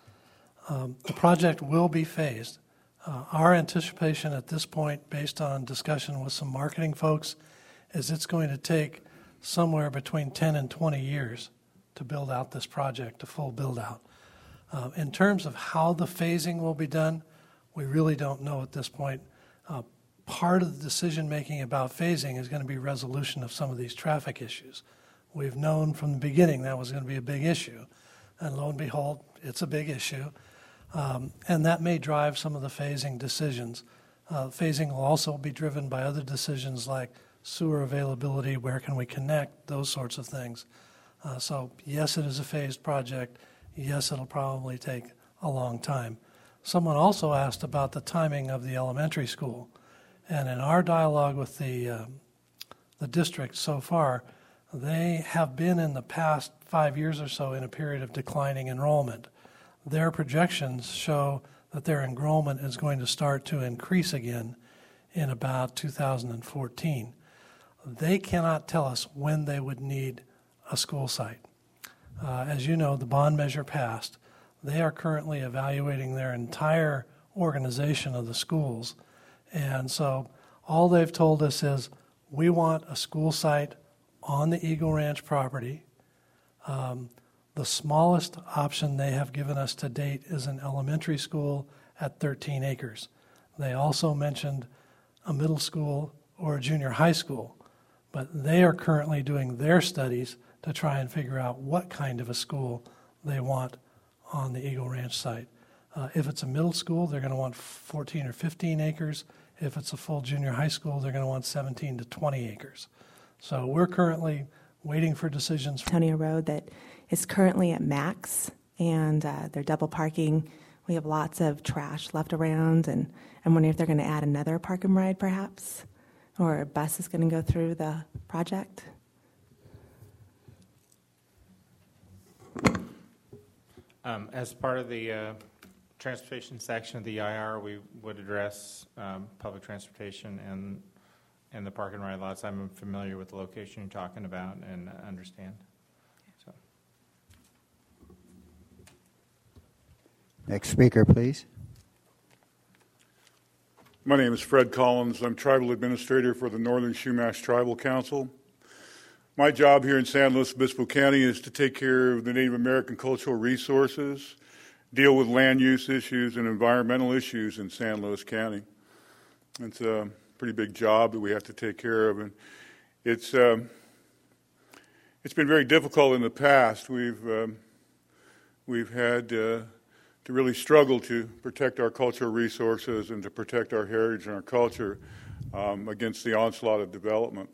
Um, the project will be phased. Uh, our anticipation at this point, based on discussion with some marketing folks, is it's going to take somewhere between ten and twenty years to build out this project, to full build out. Uh, in terms of how the phasing will be done, we really don't know at this point. Uh, part of the decision making about phasing is going to be resolution of some of these traffic issues. We've known from the beginning that was going to be a big issue, and lo and behold, it's a big issue. Um, and that may drive some of the phasing decisions. Uh, phasing will also be driven by other decisions like sewer availability, where can we connect, those sorts of things. Uh, so yes, it is a phased project. Yes, it'll probably take a long time. Someone also asked about the timing of the elementary school. And in our dialogue with the, uh, the district so far, they have been in the past five years or so in a period of declining enrollment. Their projections show that their enrollment is going to start to increase again in about two thousand fourteen. They cannot tell us when they would need a school site. Uh, as you know, the bond measure passed. They are currently evaluating their entire organization of the schools. And so all they've told us is, we want a school site on the Eagle Ranch property. Um, the smallest option they have given us to date is an elementary school at thirteen acres. They also mentioned a middle school or a junior high school, but they are currently doing their studies to try and figure out what kind of a school they want on the Eagle Ranch site. Uh, if it's a middle school, they're going to want fourteen or fifteen acres. If it's a full junior high school, they're going to want seventeen to twenty acres. So we're currently waiting for decisions. Antonio Road that is currently at max, and uh, they're double parking. We have lots of trash left around, and I'm wondering if they're going to add another park and ride perhaps, or a bus is going to go through the project. Um, as part of the uh, transportation section of the I R, we would address um, public transportation and and the park and ride lots. I'm familiar with the location you're talking about and understand. So, next speaker, please. My name is Fred Collins. I'm Tribal Administrator for the Northern Chumash Tribal Council. My job here in San Luis Obispo County is to take care of the Native American cultural resources, deal with land use issues and environmental issues in San Luis County. It's a pretty big job that we have to take care of, and it's um, it's been very difficult in the past. We've um, we've had uh, to really struggle to protect our cultural resources and to protect our heritage and our culture um, against the onslaught of development.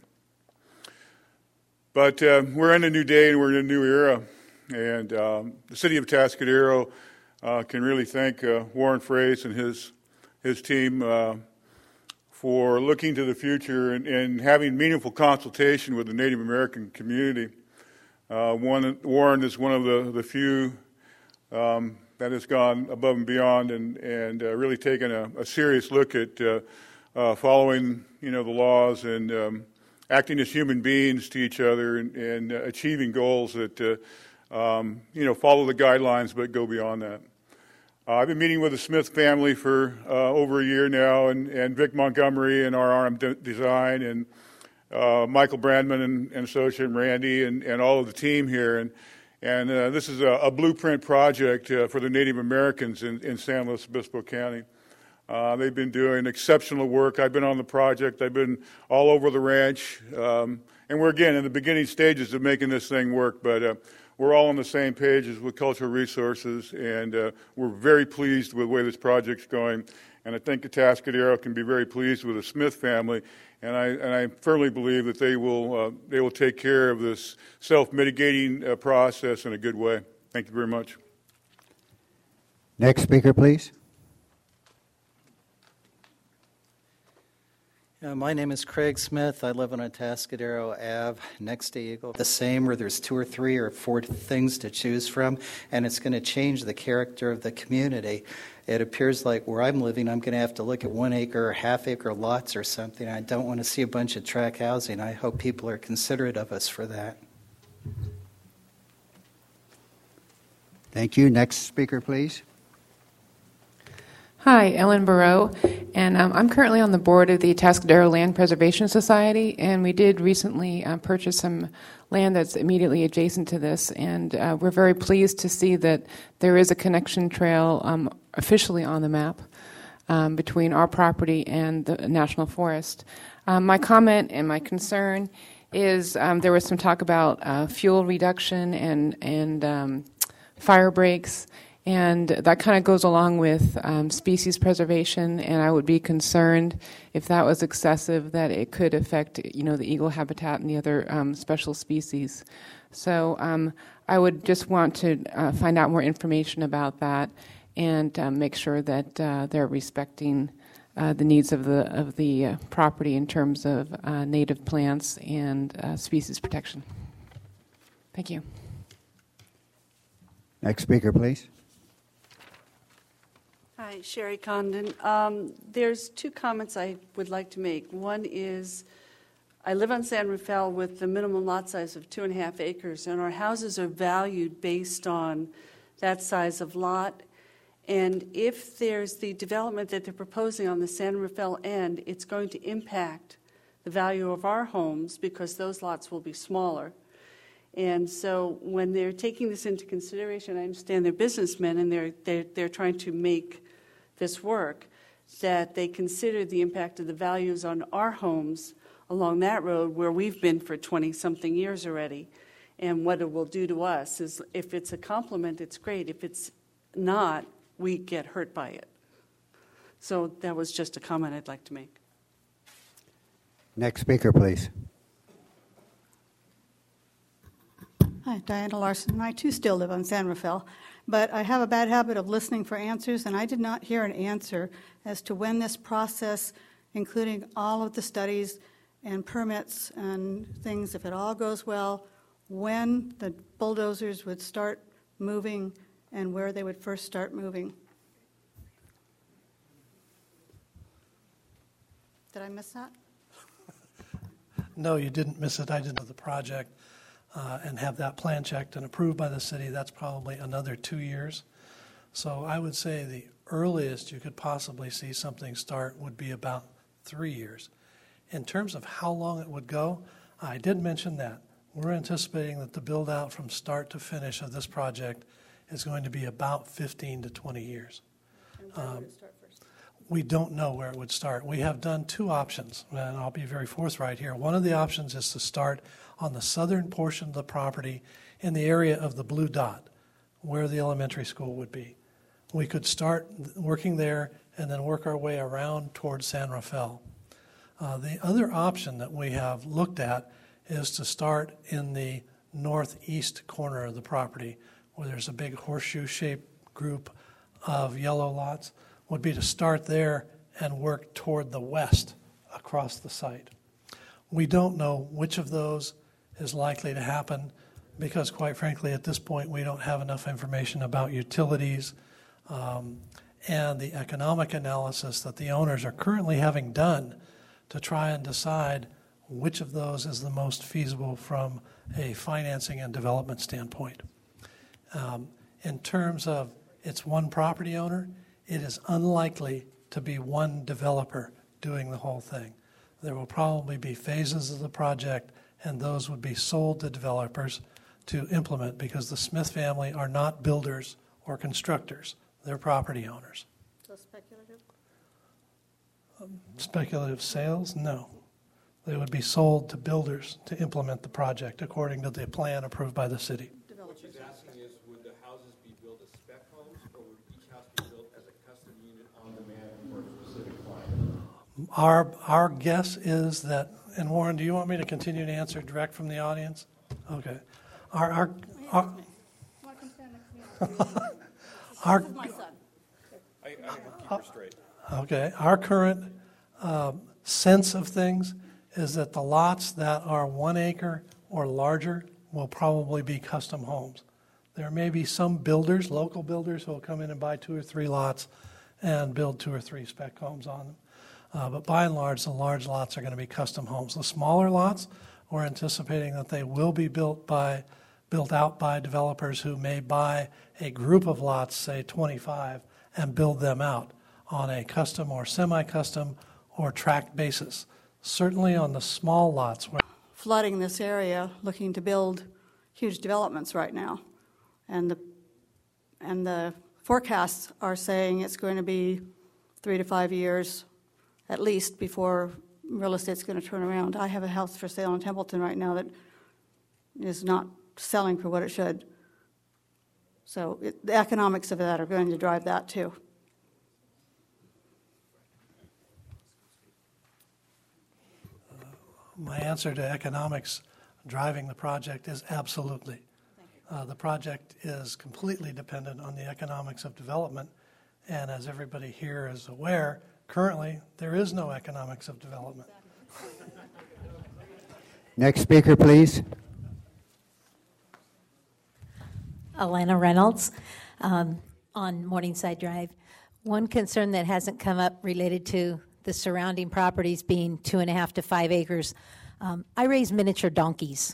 But uh, we're in a new day and we're in a new era, and um, the city of Atascadero uh, can really thank uh, Warren Frace and his his team uh, for looking to the future and, and having meaningful consultation with the Native American community. Uh, one, Warren is one of the, the few um, that has gone above and beyond and, and uh, really taken a, a serious look at uh, uh, following, you know, the laws and um, acting as human beings to each other and, and uh, achieving goals that, uh, um, you know, follow the guidelines but go beyond that. Uh, I've been meeting with the Smith family for uh, over a year now, and, and Vic Montgomery and R R M De- Design and uh, Michael Brandman and, and Associate Randy and, and all of the team here. And, and uh, this is a, a blueprint project uh, for the Native Americans in, in San Luis Obispo County. Uh, they've been doing exceptional work. I've been on the project. I've been all over the ranch. Um, and we're, again, in the beginning stages of making this thing work. But uh, we're all on the same page as with Cultural Resources. And uh, we're very pleased with the way this project's going. And I think Atascadero can be very pleased with the Smith family. And I, and I firmly believe that they will, uh, they will take care of this self-mitigating uh, process in a good way. Thank you very much. Next speaker, please. Yeah, my name is Craig Smith. I live on Atascadero Ave next to Eagle. The same where there's two or three or four things to choose from, and it's going to change the character of the community. It appears like where I'm living, I'm going to have to look at one acre or half acre lots or something. I don't want to see a bunch of tract housing. I hope people are considerate of us for that. Thank you. Next speaker, please. Hi, Ellen Barreau, and um, I'm currently on the board of the Atascadero Land Preservation Society, and we did recently uh, purchase some land that's immediately adjacent to this, and uh, we're very pleased to see that there is a connection trail um, officially on the map um, between our property and the National Forest. Um, my comment and my concern is um, there was some talk about uh, fuel reduction and, and um, fire breaks. And that kind of goes along with um, species preservation, and I would be concerned if that was excessive that it could affect, you know, the eagle habitat and the other um, special species. So um, I would just want to uh, find out more information about that and um, make sure that uh, they're respecting uh, the needs of the of the uh, property in terms of uh, native plants and uh, species protection. Thank you. Next speaker, please. Hi, Sherry Condon. Um, there's two comments I would like to make. One is I live on San Rafael with the minimum lot size of two and a half acres, and our houses are valued based on that size of lot. And if there's the development that they're proposing on the San Rafael end, it's going to impact the value of our homes because those lots will be smaller. And so when they're taking this into consideration, I understand they're businessmen and they're, they're, they're trying to make this work, that they consider the impact of the values on our homes along that road where we've been for twenty-something years already. And what it will do to us is if it's a compliment, it's great. If it's not, we get hurt by it. So that was just a comment I'd like to make. Next speaker, please. Hi, Diana Larson. I too still live on San Rafael, but I have a bad habit of listening for answers, and I did not hear an answer as to when this process, including all of the studies and permits and things, if it all goes well, when the bulldozers would start moving and where they would first start moving. Did I miss that? No, you didn't miss it. I did the project. Uh, and have that plan checked and approved by the city, that's probably another two years. So I would say the earliest you could possibly see something start would be about three years. In terms of how long it would go, I did mention that. We're anticipating that the build out from start to finish of this project is going to be about fifteen to twenty years. Um, we don't know where it would start. We have done two options, and I'll be very forthright here. One of the options is to start on the southern portion of the property in the area of the blue dot, where the elementary school would be. We could start working there and then work our way around towards San Rafael. Uh, the other option that we have looked at is to start in the northeast corner of the property, where there's a big horseshoe-shaped group of yellow lots, would be to start there and work toward the west across the site. We don't know which of those is likely to happen because, quite frankly, at this point, we don't have enough information about utilities um, and the economic analysis that the owners are currently having done to try and decide which of those is the most feasible from a financing and development standpoint. Um, in terms of it's one property owner, it is unlikely to be one developer doing the whole thing. There will probably be phases of the project, and those would be sold to developers to implement because the Smith family are not builders or constructors. They're property owners. So speculative? Um, speculative sales? No. They would be sold to builders to implement the project according to the plan approved by the city. What she's asking is, would the houses be built as spec homes, or would each house be built as a custom unit on demand for a specific client? Our, our guess is that, and Warren, do you want me to continue to answer direct from the audience? Okay. Our, our, our, our, I, I keep her straight. okay. Our current uh, sense of things is that the lots that are one acre or larger will probably be custom homes. There may be some builders, local builders, who will come in and buy two or three lots and build two or three spec homes on them. Uh, but by and large, the large lots are going to be custom homes. The smaller lots, we're anticipating that they will be built by, built out by developers who may buy a group of lots, say twenty-five, and build them out on a custom or semi-custom or tract basis. Certainly on the small lots. Where flooding this area, looking to build huge developments right now. And the, and the forecasts are saying it's going to be three to five years at least before real estate's going to turn around. I have a house for sale in Templeton right now that is not selling for what it should. So it, the economics of that are going to drive that too. Uh, my answer to economics driving the project is absolutely. Uh, the project is completely dependent on the economics of development, and as everybody here is aware, currently there is no economics of development. Next speaker, please. Alana Reynolds um, on Morningside Drive. One concern that hasn't come up related to the surrounding properties being two and a half to five acres. Um, I raise miniature donkeys.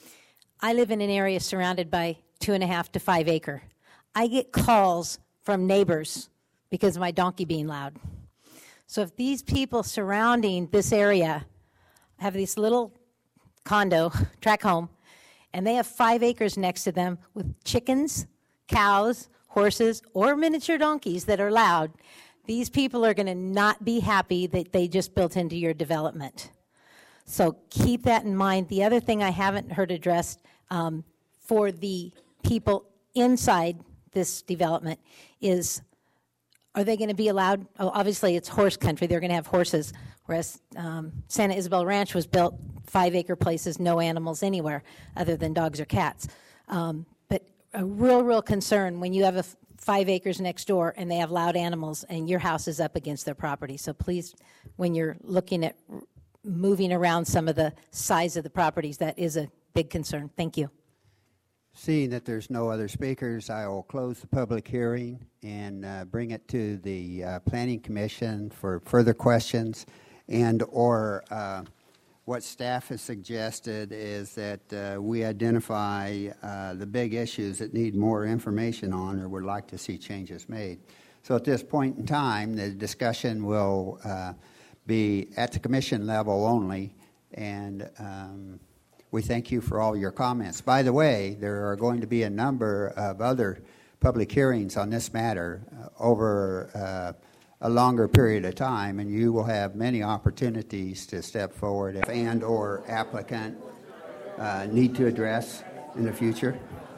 I live in an area surrounded by two and a half to five acre. I get calls from neighbors because of my donkey being loud. So if these people surrounding this area have this little condo, tract home, and they have five acres next to them with chickens, cows, horses, or miniature donkeys that are loud, these people are going to not be happy that they just built into your development. So keep that in mind. The other thing I haven't heard addressed um, for the people inside this development is, are they going to be allowed? Oh, obviously, it's horse country. They're going to have horses, whereas um, Santa Isabel Ranch was built five-acre places, no animals anywhere other than dogs or cats. Um, but a real, real concern when you have a f- five acres next door and they have loud animals and your house is up against their property. So please, when you're looking at r- moving around some of the size of the properties, that is a big concern. Thank you. Seeing that there's no other speakers, I will close the public hearing and uh, bring it to the uh, Planning Commission for further questions, and or uh, what staff has suggested is that uh, we identify uh, the big issues that need more information on or would like to see changes made. So at this point in time, the discussion will uh, be at the commission level only, and um, we thank you for all your comments. By the way, there are going to be a number of other public hearings on this matter uh, over uh, a longer period of time, and you will have many opportunities to step forward if and or applicant uh, need to address in the future.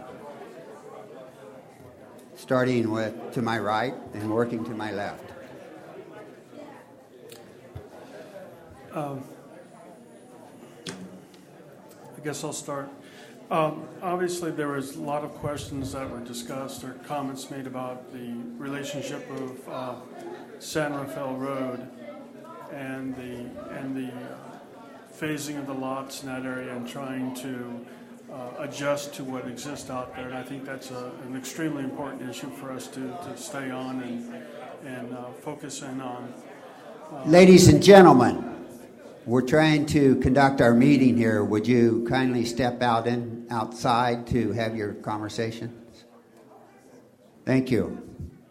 Starting with to my right and working to my left. Um, I guess I'll start. Um, obviously, there was a lot of questions that were discussed or comments made about the relationship of uh, San Rafael Road and the and the uh, phasing of the lots in that area and trying to uh, adjust to what exists out there. And I think that's a, an extremely important issue for us to, to stay on and and uh, focus in on. Uh, Ladies and gentlemen, we're trying to conduct our meeting here. Would you kindly step out in outside to have your conversations? Thank you.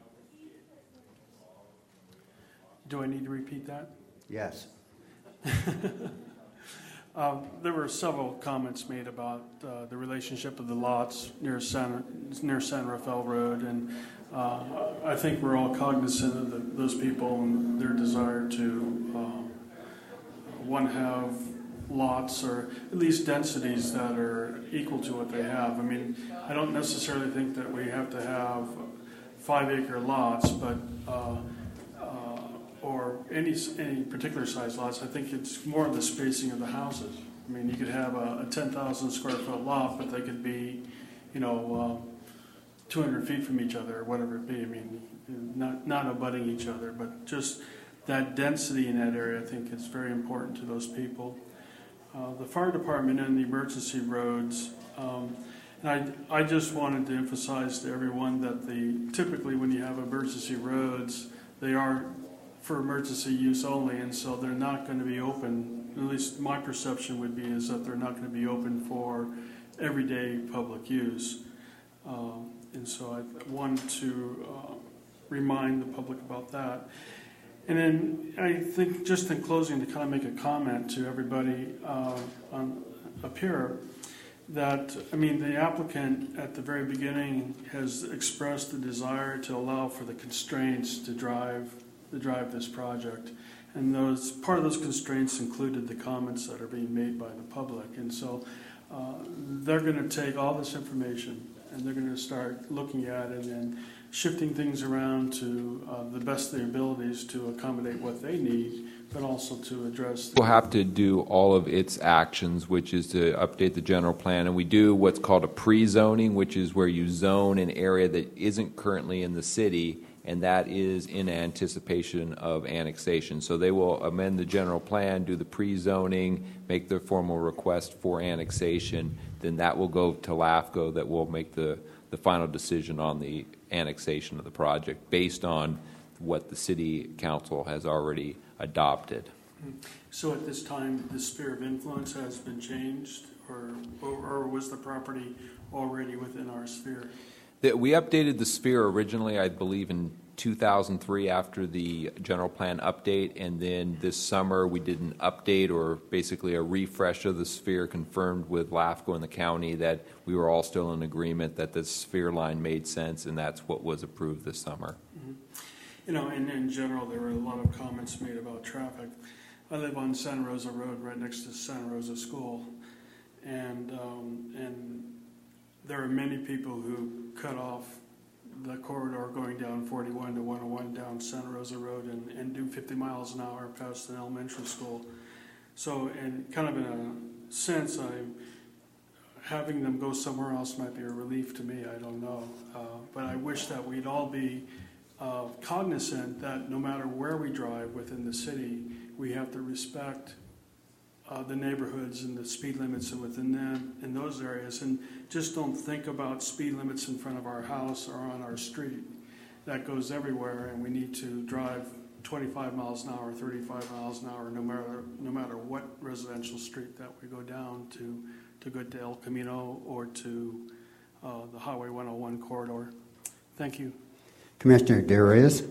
Do I need to repeat that? Yes. um, there were several comments made about uh, the relationship of the lots near San, near San Rafael Road, and uh, I think we're all cognizant of the, those people and their desire to uh, one have lots or at least densities that are equal to what they have. I mean, I don't necessarily think that we have to have five acre lots, but uh, uh, or any any particular size lots. I think it's more of the spacing of the houses. I mean, you could have a, a ten thousand square foot lot, but they could be, you know, uh, two hundred feet from each other or whatever it be. I mean, not not abutting each other, but just that density in that area, I think, is very important to those people. Uh, the fire department and the emergency roads, um, and I, I just wanted to emphasize to everyone that the typically when you have emergency roads, they are for emergency use only, and so they're not going to be open. At least my perception would be is that they're not going to be open for everyday public use. Um, and so I wanted to uh, remind the public about that. And then I think just in closing to kind of make a comment to everybody uh, on, up here that, I mean, the applicant at the very beginning has expressed the desire to allow for the constraints to drive to drive this project. And those part of those constraints included the comments that are being made by the public. And so uh, they're going to take all this information and they're going to start looking at it and shifting things around to uh, the best of their abilities to accommodate what they need, but also to address. We'll have to do all of its actions, which is to update the general plan, and we do what's called a pre-zoning, which is where you zone an area that isn't currently in the city, and that is in anticipation of annexation. So they will amend the general plan, do the pre-zoning, make their formal request for annexation, then that will go to LAFCO that will make the, the final decision on the annexation of the project based on what the city council has already adopted. So at this time, the sphere of influence has been changed, or, or, or was the property already within our sphere? The, we updated the sphere originally, I believe, in two thousand three after the general plan update, and then this summer we did an update or basically a refresh of the sphere, confirmed with LAFCO and the county that we were all still in agreement that the sphere line made sense, and that's what was approved this summer. Mm-hmm. You know, and in general, there were a lot of comments made about traffic. I live on Santa Rosa Road, right next to Santa Rosa School, and um, and there are many people who cut off the corridor going down forty-one to one oh one down Santa Rosa Road and, and do fifty miles an hour past an elementary school. So, in kind of in a sense, I'm having them go somewhere else might be a relief to me. I don't know, uh, but I wish that we'd all be uh, cognizant that no matter where we drive within the city, we have to respect Uh, the neighborhoods and the speed limits within them in those areas, and just don't think about speed limits in front of our house or on our street. That goes everywhere, and we need to drive twenty-five miles an hour, thirty-five miles an hour, no matter no matter what residential street that we go down to to go to El Camino or to uh, the Highway one oh one corridor. Thank you. Commissioner Darius.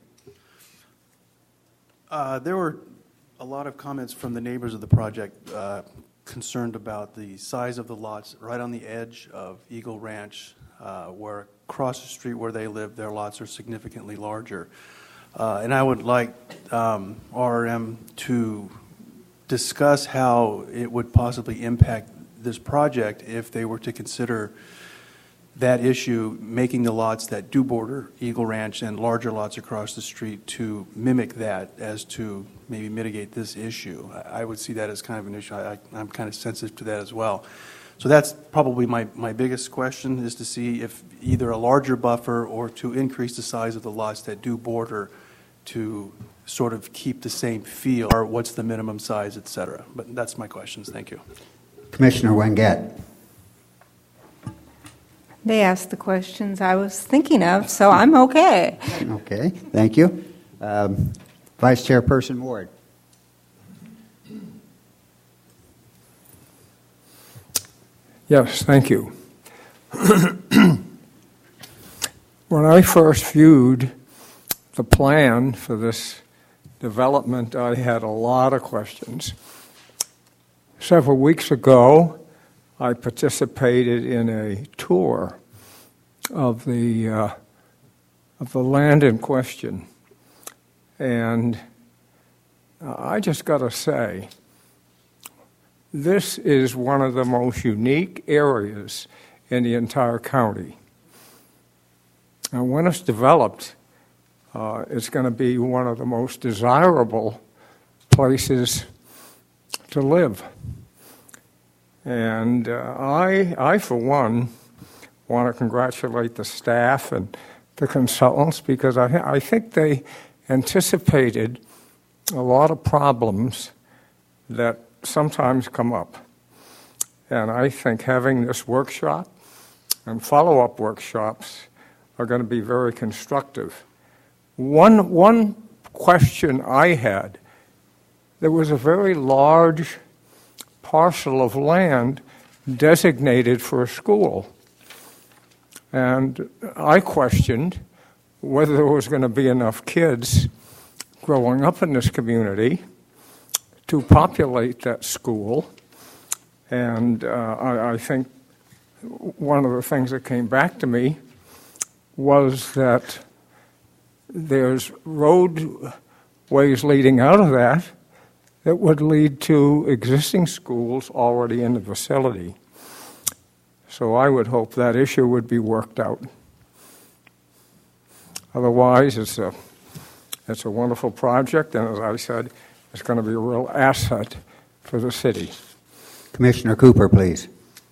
Uh, there were a lot of comments from the neighbors of the project uh, concerned about the size of the lots right on the edge of Eagle Ranch, uh, where across the street where they live, their lots are significantly larger. Uh, and I would like um, R R M to discuss how it would possibly impact this project if they were to consider that issue, making the lots that do border Eagle Ranch and larger lots across the street to mimic that as to maybe mitigate this issue. I, I would see that as kind of an issue. I, I'm kind of sensitive to that as well. So that's probably my, my biggest question, is to see if either a larger buffer or to increase the size of the lots that do border to sort of keep the same feel, or what's the minimum size, et cetera. But that's my questions. Thank you. Commissioner Wengett. They asked the questions I was thinking of, so I'm okay. Okay, thank you. Um, Vice Chairperson Ward. Yes, thank you. When I first viewed the plan for this development, I had a lot of questions. Several weeks ago, I participated in a tour of the uh, of the land in question, and uh, I just got to say, this is one of the most unique areas in the entire county. And when it's developed, uh, it's going to be one of the most desirable places to live. And uh, I, I, for one, want to congratulate the staff and the consultants, because I, I think they anticipated a lot of problems that sometimes come up. And I think having this workshop and follow-up workshops are going to be very constructive. One, one question I had, there was a very large parcel of land designated for a school. And I questioned whether there was going to be enough kids growing up in this community to populate that school. And uh, I, I think one of the things that came back to me was that there's roadways leading out of that that would lead to existing schools already in the vicinity. So I would hope that issue would be worked out. Otherwise, it's a, it's a wonderful project, and as I said, it's going to be a real asset for the city. Commissioner Cooper, please.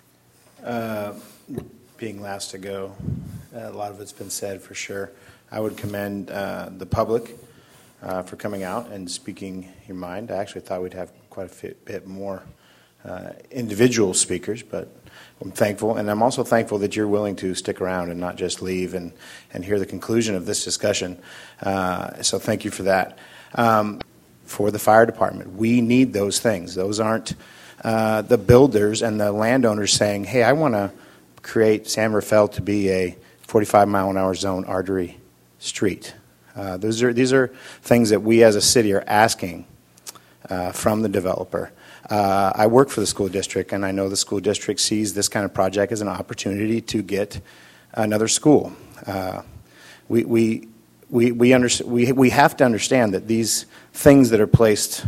Uh, being last to go, uh, a lot of it's been said for sure. I would commend uh, the public uh, for coming out and speaking your mind. I actually thought we'd have quite a fit, bit more uh, individual speakers, but I'm thankful, and I'm also thankful that you're willing to stick around and not just leave and, and hear the conclusion of this discussion. Uh, so thank you for that. Um, for the fire department, we need those things. Those aren't uh, the builders and the landowners saying, hey, I want to create San Rafael to be a forty-five mile an hour zone artery street. Uh, those are, these are things that we as a city are asking uh, from the developer. Uh, I work for the school district, and I know the school district sees this kind of project as an opportunity to get another school. Uh, we, we, we, we, under, we, we have to understand that these things that are placed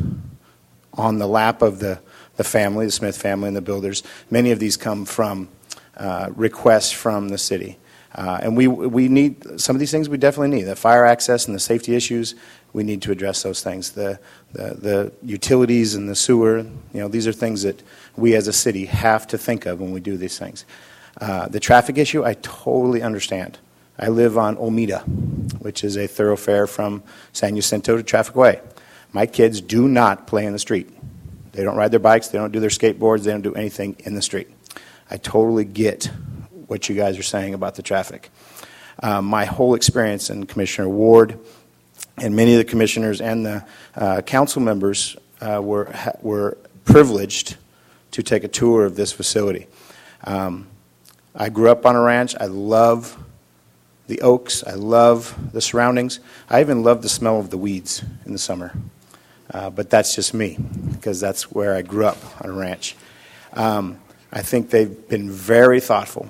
on the lap of the, the family, the Smith family and the builders, many of these come from uh, requests from the city. Uh, and we, we need, some of these things we definitely need. The fire access and the safety issues, we need to address those things. The, the, the utilities and the sewer, you know, these are things that we as a city have to think of when we do these things. Uh, the traffic issue, I totally understand. I live on Olmeda, which is a thoroughfare from San Jacinto to Traffic Way. My kids do not play in the street. They don't ride their bikes, they don't do their skateboards, they don't do anything in the street. I totally get what you guys are saying about the traffic. Um, my whole experience, in Commissioner Ward and many of the commissioners and the uh, council members uh, were ha- were privileged to take a tour of this facility. Um, I grew up on a ranch. I love the oaks. I love the surroundings. I even love the smell of the weeds in the summer. Uh, but that's just me, because that's where I grew up, on a ranch. Um, I think they've been very thoughtful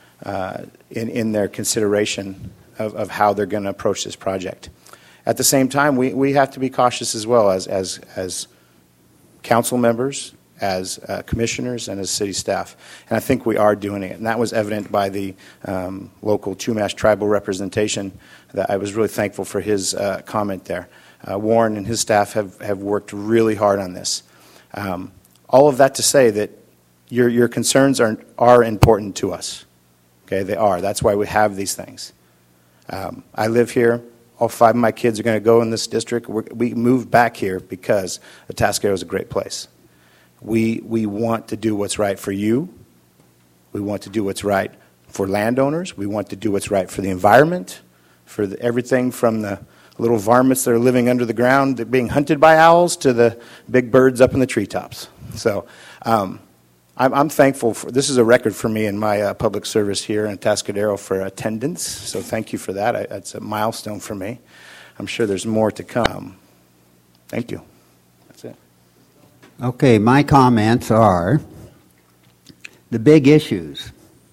Uh, in, in their consideration of, of how they're going to approach this project. At the same time, we, we have to be cautious as well as, as, as council members, as uh, commissioners, and as city staff. And I think we are doing it. And that was evident by the um, local Chumash tribal representation. That I was really thankful for his uh, comment there. Uh, Warren and his staff have, have worked really hard on this. Um, all of that to say that your, your concerns are, are important to us. Okay, they are. That's why we have these things. Um, I live here. All five of my kids are going to go in this district. We're, we moved back here because Atascadero is a great place. We, we want to do what's right for you. We want to do what's right for landowners. We want to do what's right for the environment, for the, everything from the little varmints that are living under the ground, that being hunted by owls, to the big birds up in the treetops. So um, I'm, I'm thankful for, this is a record for me in my uh, public service here in Atascadero for attendance, so thank you for that. I, that's a milestone for me. I'm sure there's more to come. Thank you. That's it. Okay, my comments are the big issues: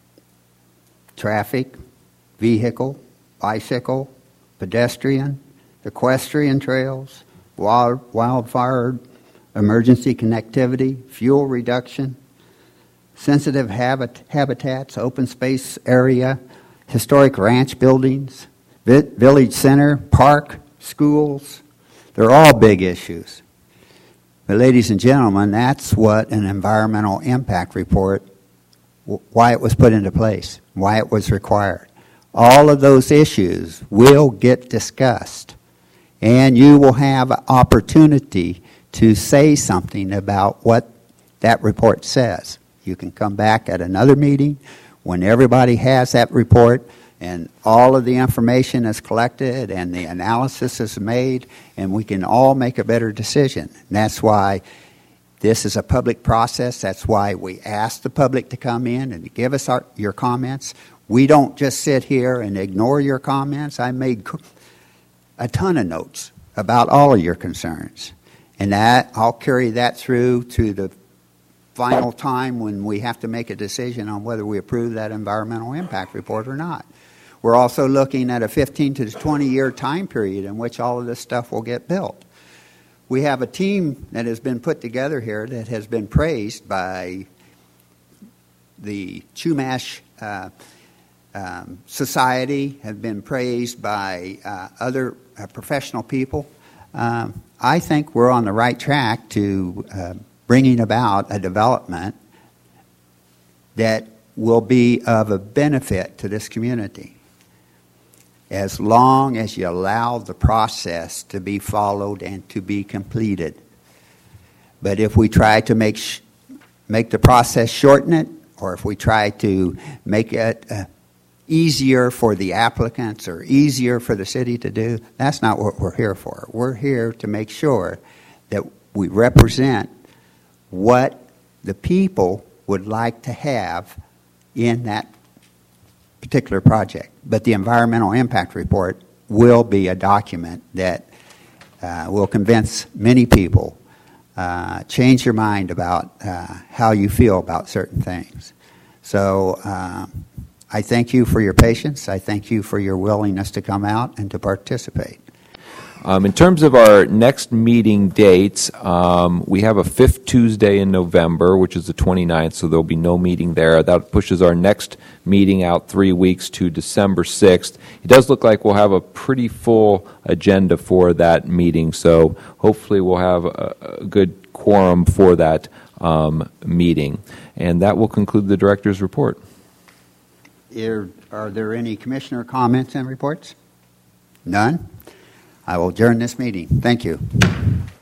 traffic, vehicle, bicycle, pedestrian, equestrian trails, wild, wildfire emergency connectivity, fuel reduction, sensitive habit, habitats, open space area, historic ranch buildings, vi- village center, park, schools. They're all big issues. But ladies and gentlemen, that's what an environmental impact report, w- why it was put into place, why it was required. All of those issues will get discussed And you will have an opportunity to say something about what that report says. You can come back at another meeting when everybody has that report and all of the information is collected and the analysis is made, and we can all make a better decision. And that's why this is a public process. That's why we ask the public to come in and to give us our, your comments. We don't just sit here and ignore your comments. I made a ton of notes about all of your concerns. And that I'll carry that through to the final time when we have to make a decision on whether we approve that environmental impact report or not. We're also looking at a fifteen to twenty year time period in which all of this stuff will get built. We have a team that has been put together here that has been praised by the Chumash uh, um, Society, have been praised by uh, other uh, professional people. Um, I think we're on the right track to uh, bringing about a development that will be of a benefit to this community, as long as you allow the process to be followed and to be completed. But if we try to make sh- make the process shorten it, or if we try to make it uh, easier for the applicants or easier for the city to do, that's not what we're here for. We're here to make sure that we represent what the people would like to have in that particular project. But the environmental impact report will be a document that uh, will convince many people, uh, change your mind about uh, how you feel about certain things. So uh, I thank you for your patience. I thank you for your willingness to come out and to participate. Um, in terms of our next meeting dates, um, we have a fifth Tuesday in November, which is the twenty-ninth, so there'll be no meeting there. That pushes our next meeting out three weeks to December sixth. It does look like we'll have a pretty full agenda for that meeting, so hopefully we'll have a, a good quorum for that um, meeting. And that will conclude the director's report. Are, are there any commissioner comments and reports? None? I will adjourn this meeting. Thank you.